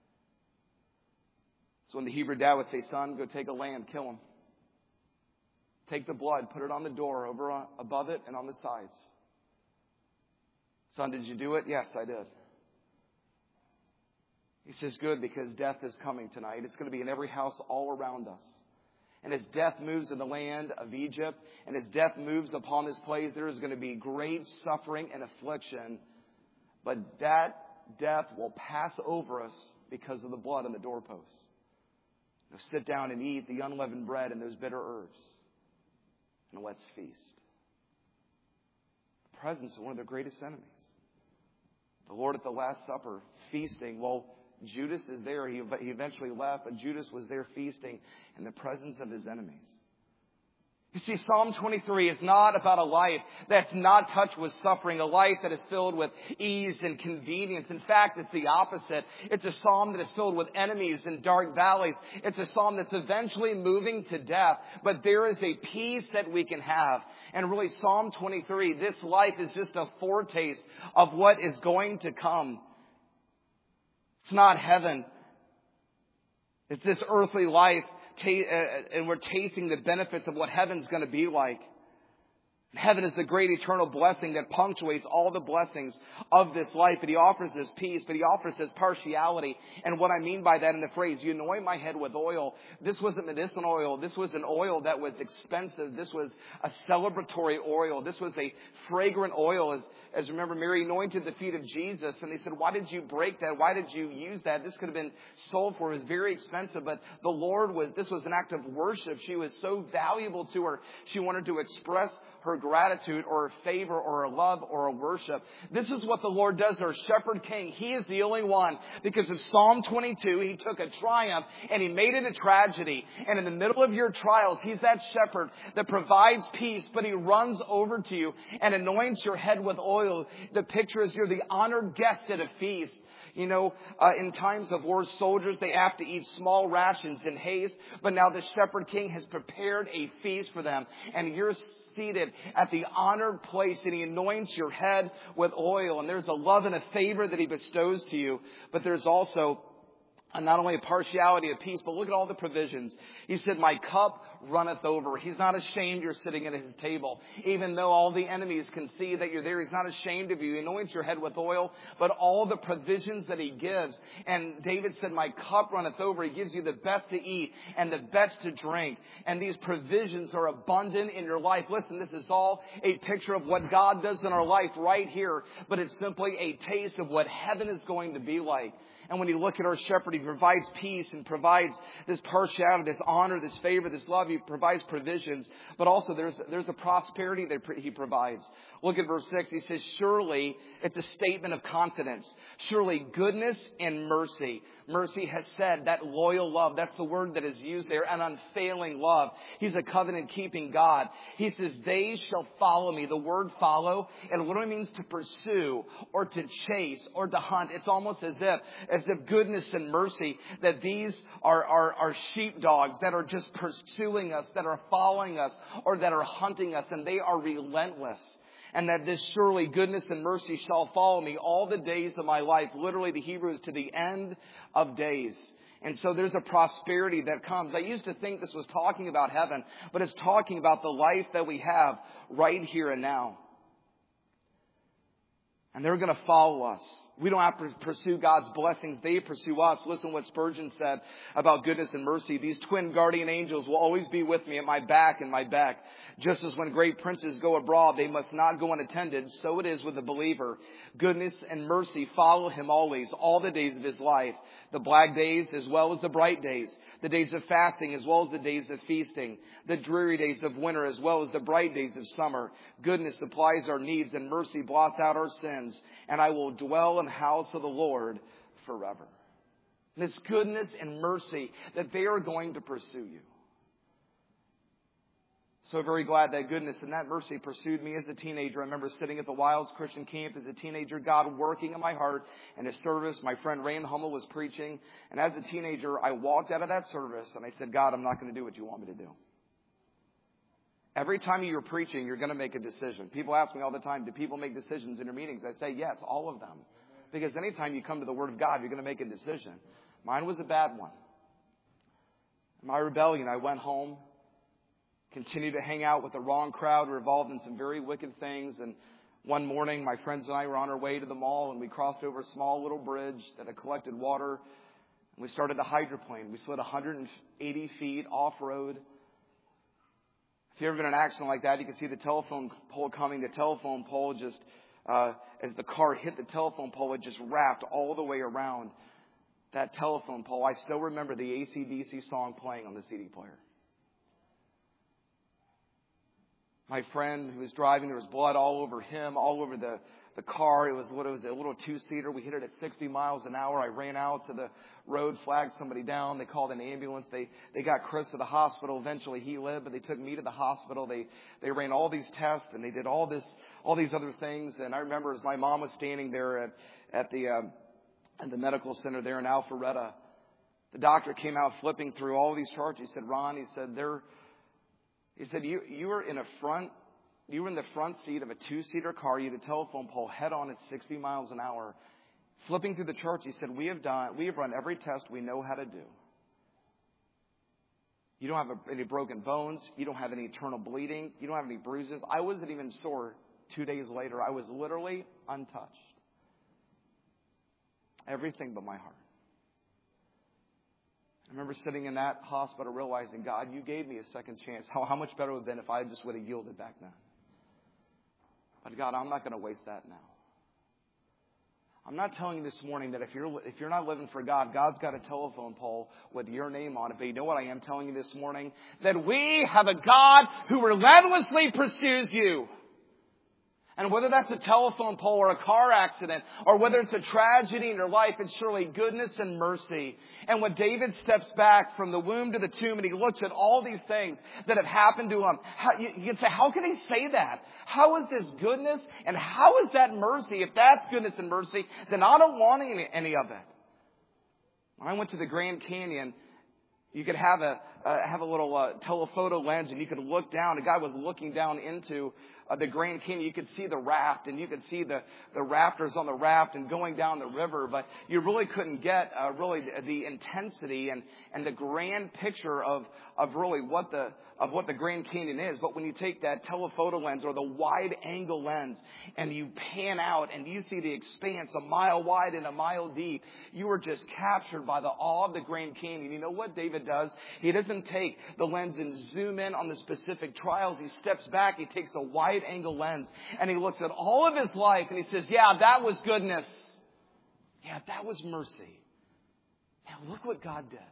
So when the Hebrew dad would say, son, go take a lamb, kill him. Take the blood, put it on the door, over on, above it and on the sides. Son, did you do it? Yes, I did. He says, good, because death is coming tonight. It's going to be in every house all around us. And as death moves in the land of Egypt, and as death moves upon this place, there is going to be great suffering and affliction. But that death will pass over us because of the blood on the doorposts. Now sit down and eat the unleavened bread and those bitter herbs. And let's feast. The presence of one of their greatest enemies. The Lord at the Last Supper, feasting. Well, Judas is there. He, he eventually left, but Judas was there feasting in the presence of his enemies. You see, Psalm twenty-three is not about a life that's not touched with suffering, a life that is filled with ease and convenience. In fact, it's the opposite. It's a psalm that is filled with enemies and dark valleys. It's a psalm that's eventually moving to death. But there is a peace that we can have. And really, Psalm twenty-three, this life is just a foretaste of what is going to come. It's not heaven. It's this earthly life ta- uh, and we're tasting the benefits of what heaven's going to be like. Heaven is the great eternal blessing that punctuates all the blessings of this life. And He offers His peace, but He offers His partiality. And what I mean by that in the phrase, you anoint my head with oil. This wasn't medicinal oil. This was an oil that was expensive. This was a celebratory oil. This was a fragrant oil. As, as remember, Mary anointed the feet of Jesus. And they said, why did you break that? Why did you use that? This could have been sold for. It was very expensive. But the Lord was, this was an act of worship. She was so valuable to her. She wanted to express her gratitude or her favor or her love or her worship. This is what the Lord does, our shepherd king. He is the only one, because of Psalm twenty-two, He took a triumph and He made it a tragedy. And in the middle of your trials, He's that shepherd that provides peace, but He runs over to you and anoints your head with oil. The picture is you're the honored guest at a feast. You know, uh, in times of war, soldiers, they have to eat small rations in haste. But now the shepherd king has prepared a feast for them. And you're seated at the honored place, and He anoints your head with oil. And there's a love and a favor that He bestows to you. But there's also and not only a partiality of peace, but look at all the provisions. He said, my cup runneth over. He's not ashamed you're sitting at His table. Even though all the enemies can see that you're there, He's not ashamed of you. He anoints your head with oil, but all the provisions that He gives. And David said, my cup runneth over. He gives you the best to eat and the best to drink. And these provisions are abundant in your life. Listen, this is all a picture of what God does in our life right here, but it's simply a taste of what heaven is going to be like. And when you look at our shepherd, He provides peace and provides this partiality, this honor, this favor, this love. He provides provisions. But also there's, there's a prosperity that He provides. Look at verse six. He says, surely, it's a statement of confidence. Surely goodness and mercy. Mercy has said that loyal love. That's the word that is used there. An unfailing love. He's a covenant-keeping God. He says, they shall follow me. The word follow, it literally means to pursue or to chase or to hunt. It's almost as if As if goodness and mercy, that these are, are, are sheepdogs that are just pursuing us, that are following us, or that are hunting us, and they are relentless. And that this surely goodness and mercy shall follow me all the days of my life. Literally, the Hebrew is to the end of days. And so there's a prosperity that comes. I used to think this was talking about heaven, but it's talking about the life that we have right here and now. And they're going to follow us. We don't have to pursue God's blessings. They pursue us. Listen to what Spurgeon said about goodness and mercy. These twin guardian angels will always be with me at my back and my beck. Just as when great princes go abroad, they must not go unattended. So it is with the believer. Goodness and mercy follow him always, all the days of his life. The black days as well as the bright days. The days of fasting as well as the days of feasting. The dreary days of winter as well as the bright days of summer. Goodness supplies our needs and mercy blots out our sins. And I will dwell in the house of the Lord forever. This goodness and mercy that they are going to pursue you. So very glad that goodness and that mercy pursued me as a teenager. I remember sitting at the Wilds Christian Camp as a teenager, God working in my heart and His service. My friend Rain Hummel was preaching. And as a teenager, I walked out of that service and I said, God, I'm not going to do what you want me to do. Every time you're preaching, you're going to make a decision. People ask me all the time, do people make decisions in your meetings? I say, yes, all of them. Because anytime you come to the Word of God, you're going to make a decision. Mine was a bad one. In my rebellion, I went home, continued to hang out with the wrong crowd, were involved in some very wicked things. And one morning, my friends and I were on our way to the mall, and we crossed over a small little bridge that had collected water. And we started to hydroplane. We slid one hundred eighty feet off-road. If you've ever been in an accident like that, you can see the telephone pole coming. The telephone pole just, uh, as the car hit the telephone pole, it just wrapped all the way around that telephone pole. I still remember the A C D C song playing on the C D player. My friend who was driving, there was blood all over him, all over the, the car. It was, it was a little two-seater. We hit it at sixty miles an hour. I ran out to the road, flagged somebody down. They called an ambulance. They they got Chris to the hospital. Eventually he lived, but they took me to the hospital. They they ran all these tests and they did all this all these other things. And I remember as my mom was standing there at at the um, at the medical center there in Alpharetta, the doctor came out flipping through all these charts. He said, Ron, he said, they're He said, you you were in a front, you were in the front seat of a two-seater car. You had a telephone pole head on at sixty miles an hour. Flipping through the charts, he said, we have done, we have run every test we know how to do. You don't have any broken bones. You don't have any internal bleeding. You don't have any bruises. I wasn't even sore two days later. I was literally untouched. Everything but my heart. I remember sitting in that hospital realizing, God, you gave me a second chance. How, how much better it would have been if I just would have yielded back then. But God, I'm not going to waste that now. I'm not telling you this morning that if you're if you're not living for God, God's got a telephone pole with your name on it. But you know what I am telling you this morning? That we have a God who relentlessly pursues you. And whether that's a telephone pole or a car accident, or whether it's a tragedy in your life, it's surely goodness and mercy. And when David steps back from the womb to the tomb and he looks at all these things that have happened to him, how, you, you can say, how can he say that? How is this goodness and how is that mercy? If that's goodness and mercy, then I don't want any, any of it. When I went to the Grand Canyon, you could have a uh, have a little uh, telephoto lens and you could look down. A guy was looking down into Uh, the Grand Canyon. You could see the raft and you could see the, the rafters on the raft and going down the river, but you really couldn't get uh, really the, the intensity and, and the grand picture of, of really what the, of what the Grand Canyon is. But when you take that telephoto lens or the wide angle lens and you pan out and you see the expanse a mile wide and a mile deep, you are just captured by the awe of the Grand Canyon. You know what David does? He doesn't take the lens and zoom in on the specific trials. He steps back. He takes a wide angle lens and he looks at all of his life and he says, yeah, that was goodness. Yeah, that was mercy. Yeah, look what God did.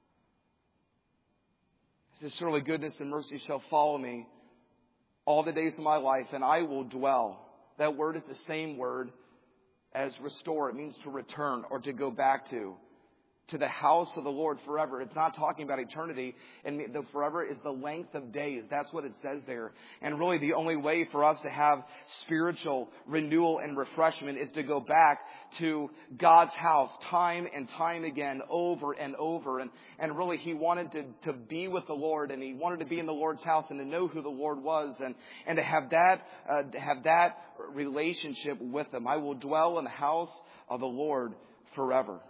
He says, surely goodness and mercy shall follow me all the days of my life, and I will dwell. That word is the same word as restore. It means to return or to go back to. To the house of the Lord forever. It's not talking about eternity. And the forever is the length of days. That's what it says there. And really the only way for us to have spiritual renewal and refreshment is to go back to God's house time and time again, over and over. And, and really He wanted to, to be with the Lord, and He wanted to be in the Lord's house and to know who the Lord was, and, and to have that, uh, to have that relationship with Him. I will dwell in the house of the Lord forever.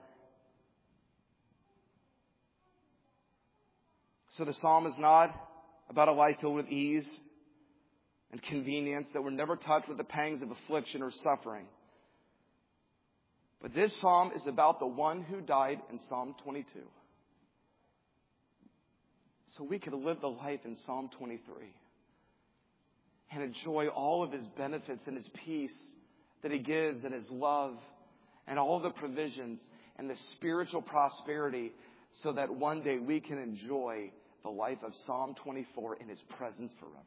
So the psalm is not about a life filled with ease and convenience, that we're never touched with the pangs of affliction or suffering. But this psalm is about the one who died in Psalm twenty-two. So we could live the life in Psalm twenty-three and enjoy all of His benefits and His peace that He gives, and His love and all the provisions and the spiritual prosperity, so that one day we can enjoy the life of Psalm twenty-four in His presence forever.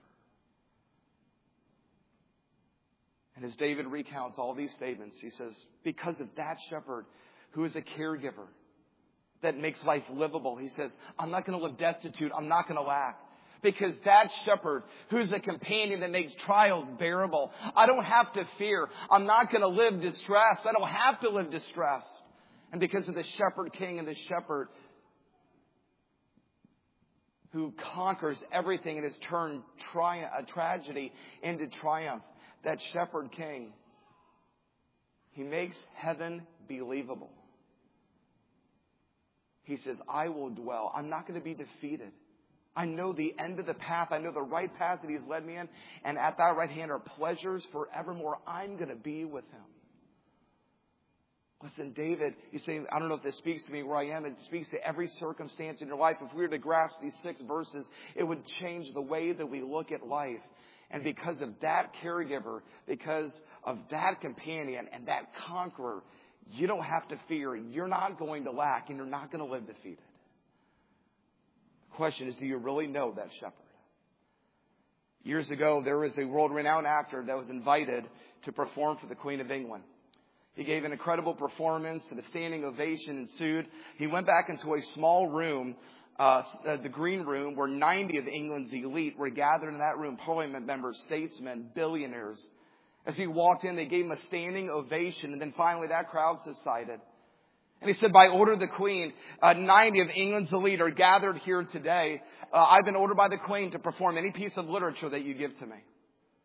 And as David recounts all these statements, he says, because of that shepherd who is a caregiver that makes life livable, he says, I'm not going to live destitute. I'm not going to lack. Because that shepherd who's a companion that makes trials bearable, I don't have to fear. I'm not going to live distressed. I don't have to live distressed. And because of the shepherd king and the shepherd who conquers everything and has turned tri- a tragedy into triumph, that shepherd king, he makes heaven believable. He says, I will dwell. I'm not going to be defeated. I know the end of the path. I know the right path that He's led me in. And at thy right hand are pleasures forevermore. I'm going to be with Him. Listen, David, you say, I don't know if this speaks to me where I am. It speaks to every circumstance in your life. If we were to grasp these six verses, it would change the way that we look at life. And because of that caregiver, because of that companion and that conqueror, you don't have to fear. You're not going to lack, and you're not going to live defeated. The question is, do you really know that shepherd? Years ago, there was a world-renowned actor that was invited to perform for the Queen of England. He gave an incredible performance, and a standing ovation ensued. He went back into a small room, uh, the green room, where ninety of England's elite were gathered in that room, parliament members, statesmen, billionaires. As he walked in, they gave him a standing ovation, and then finally that crowd subsided. And he said, by order of the Queen, uh, ninety of England's elite are gathered here today. Uh, I've been ordered by the Queen to perform any piece of literature that you give to me.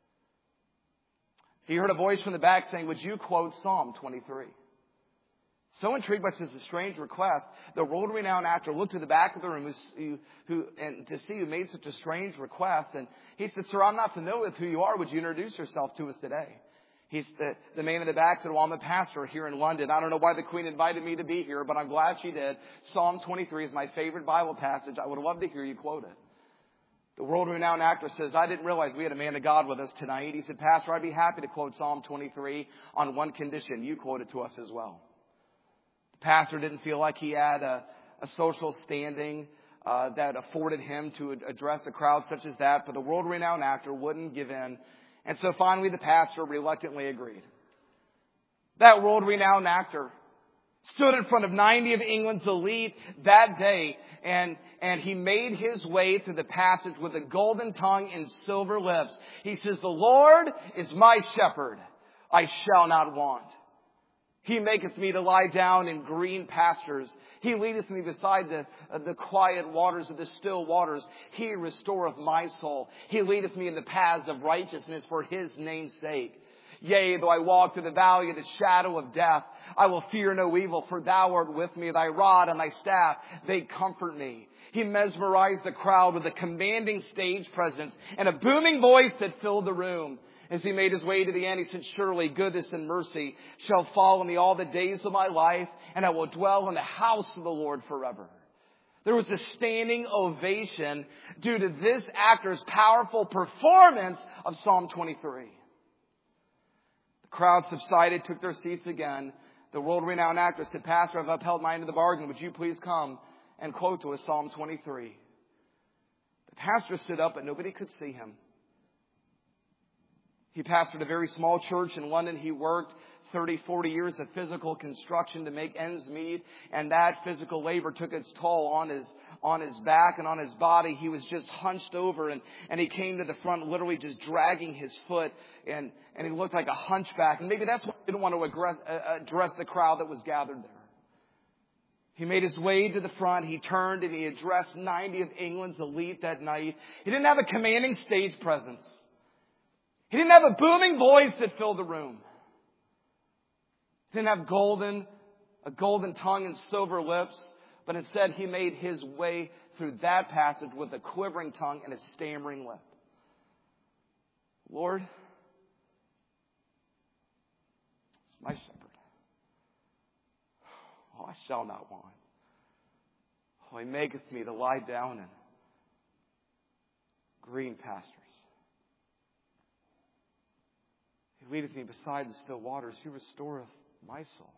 He heard a voice from the back saying, would you quote Psalm twenty-three? So intrigued by this strange request, the world-renowned actor looked to the back of the room who, who, and to see who made such a strange request. And he said, "Sir, I'm not familiar with who you are. Would you introduce yourself to us today?" He's the, the man in the back said, "Well, I'm a pastor here in London. I don't know why the Queen invited me to be here, but I'm glad she did. Psalm twenty-three is my favorite Bible passage. I would love to hear you quote it." The world-renowned actor says, "I didn't realize we had a man of God with us tonight." He said, "Pastor, I'd be happy to quote Psalm twenty-three on one condition. You quote it to us as well." The pastor didn't feel like he had a, a social standing uh, that afforded him to address a crowd such as that, but the world-renowned actor wouldn't give in. And so finally the pastor reluctantly agreed. That world-renowned actor stood in front of ninety of England's elite that day, and, and he made his way through the passage with a golden tongue and silver lips. He says, "The Lord is my shepherd. I shall not want. He maketh me to lie down in green pastures. He leadeth me beside the, uh, the quiet waters of the still waters. He restoreth my soul. He leadeth me in the paths of righteousness for His name's sake. Yea, though I walk through the valley of the shadow of death, I will fear no evil, for Thou art with me. Thy rod and Thy staff, they comfort me." He mesmerized the crowd with a commanding stage presence and a booming voice that filled the room. As he made his way to the end, he said, "Surely goodness and mercy shall follow me all the days of my life, and I will dwell in the house of the Lord forever." There was a standing ovation due to this actor's powerful performance of Psalm twenty-three. The crowd subsided, took their seats again. The world-renowned actor said, "Pastor, I've upheld my end of the bargain. Would you please come and quote to us Psalm twenty-three?" The pastor stood up, but nobody could see him. He pastored a very small church in London. He worked thirty, forty years of physical construction to make ends meet. And that physical labor took its toll on his, on his back and on his body. He was just hunched over, and, and he came to the front literally just dragging his foot. And, and he looked like a hunchback. And maybe that's why he didn't want to address, uh, address the crowd that was gathered there. He made his way to the front. He turned and he addressed ninety of England's elite that night. He didn't have a commanding stage presence. He didn't have a booming voice that filled the room. He didn't have golden, a golden tongue and silver lips, but instead he made his way through that passage with a quivering tongue and a stammering lip. "Lord, it's my shepherd. Oh, I shall not want. Oh, He maketh me to lie down in green pastures. He leadeth me beside the still waters. He restoreth my soul.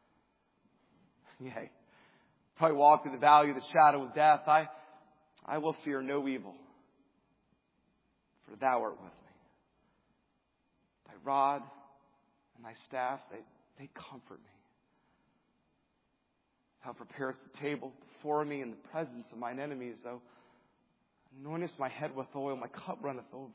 Yea, though I walk through the valley of the shadow of death, I, I will fear no evil, for Thou art with me. Thy rod and Thy staff, they, they comfort me. Thou preparest the table before me in the presence of mine enemies. Thou anointest my head with oil, my cup runneth over.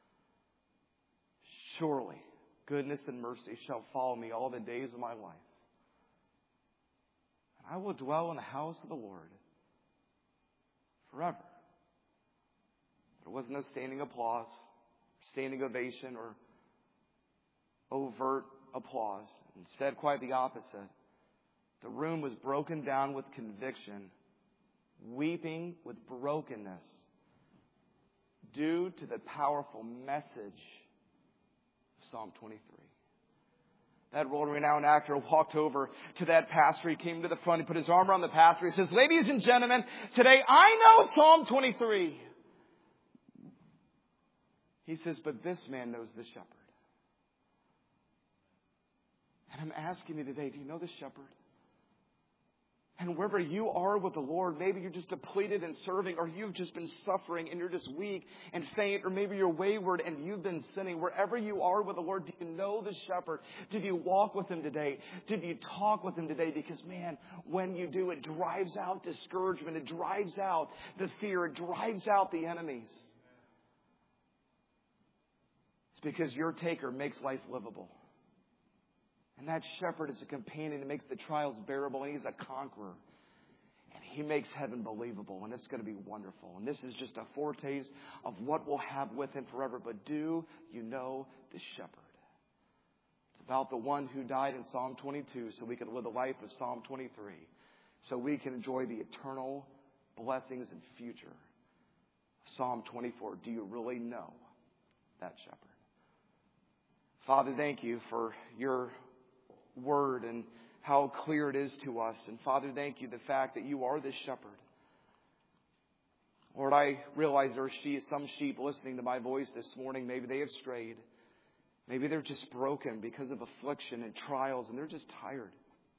Surely goodness and mercy shall follow me all the days of my life. And I will dwell in the house of the Lord forever." There was no standing applause, standing ovation, or overt applause. Instead, quite the opposite. The room was broken down with conviction, weeping with brokenness, due to the powerful message Psalm twenty-three. That world-renowned actor walked over to that pastor. He came to the front. He put his arm around the pastor. He says, "Ladies and gentlemen, today I know Psalm twenty-three." He says, "But this man knows the shepherd." And I'm asking you today, do you know the shepherd? And wherever you are with the Lord, maybe you're just depleted in serving, or you've just been suffering and you're just weak and faint, or maybe you're wayward and you've been sinning. Wherever you are with the Lord, do you know the shepherd? Did you walk with Him today? Did you talk with Him today? Because, man, when you do, it drives out discouragement. It drives out the fear. It drives out the enemies. It's because your taker makes life livable. And that shepherd is a companion that makes the trials bearable. And He's a conqueror. And He makes heaven believable. And it's going to be wonderful. And this is just a foretaste of what we'll have with Him forever. But do you know the shepherd? It's about the one who died in Psalm twenty-two so we can live the life of Psalm twenty-three, so we can enjoy the eternal blessings and future. Psalm twenty-four. Do you really know that shepherd? Father, thank you for your word and how clear it is to us. And Father, thank you the fact that you are this shepherd. Lord, I realize there are sheep, some sheep listening to my voice this morning. Maybe they have strayed. Maybe they're just broken because of affliction and trials, and they're just tired.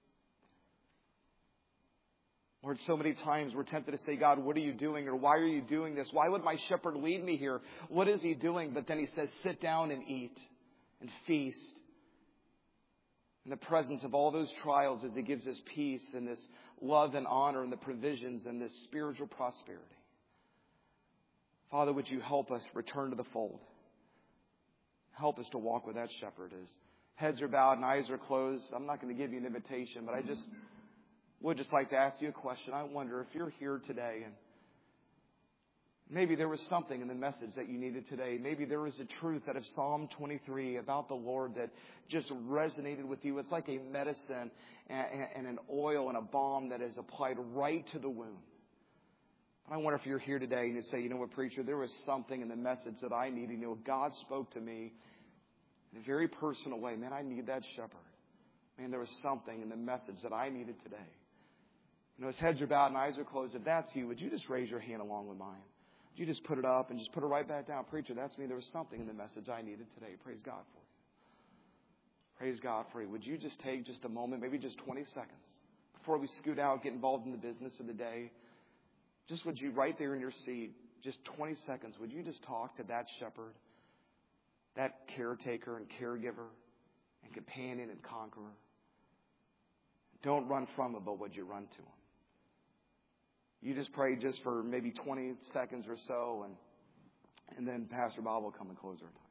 Lord, so many times we're tempted to say, God, what are you doing? Or why are you doing this? Why would my shepherd lead me here? What is he doing? But then he says, sit down and eat and feast in the presence of all those trials as he gives us peace and this love and honor and the provisions and this spiritual prosperity. Father, would you help us return to the fold? Help us to walk with that shepherd as heads are bowed and eyes are closed. I'm not going to give you an invitation, but I just would just like to ask you a question. I wonder if you're here today and maybe there was something in the message that you needed today. Maybe there was a truth out of Psalm twenty-three about the Lord that just resonated with you. It's like a medicine and an oil and a balm that is applied right to the wound. I wonder if you're here today and you say, you know what, preacher, there was something in the message that I needed. You know, God spoke to me in a very personal way. Man, I need that shepherd. Man, there was something in the message that I needed today. You know, as heads are bowed and eyes are closed, if that's you, would you just raise your hand along with mine? Would you just put it up and just put it right back down? Preacher, that's me. There was something in the message I needed today. Praise God for you. Praise God for you. Would you just take just a moment, maybe just twenty seconds, before we scoot out, get involved in the business of the day? Just would you, right there in your seat, just twenty seconds, would you just talk to that shepherd, that caretaker and caregiver and companion and conqueror? Don't run from him, but would you run to him? You just pray just for maybe twenty seconds or so, and, and then Pastor Bob will come and close our time.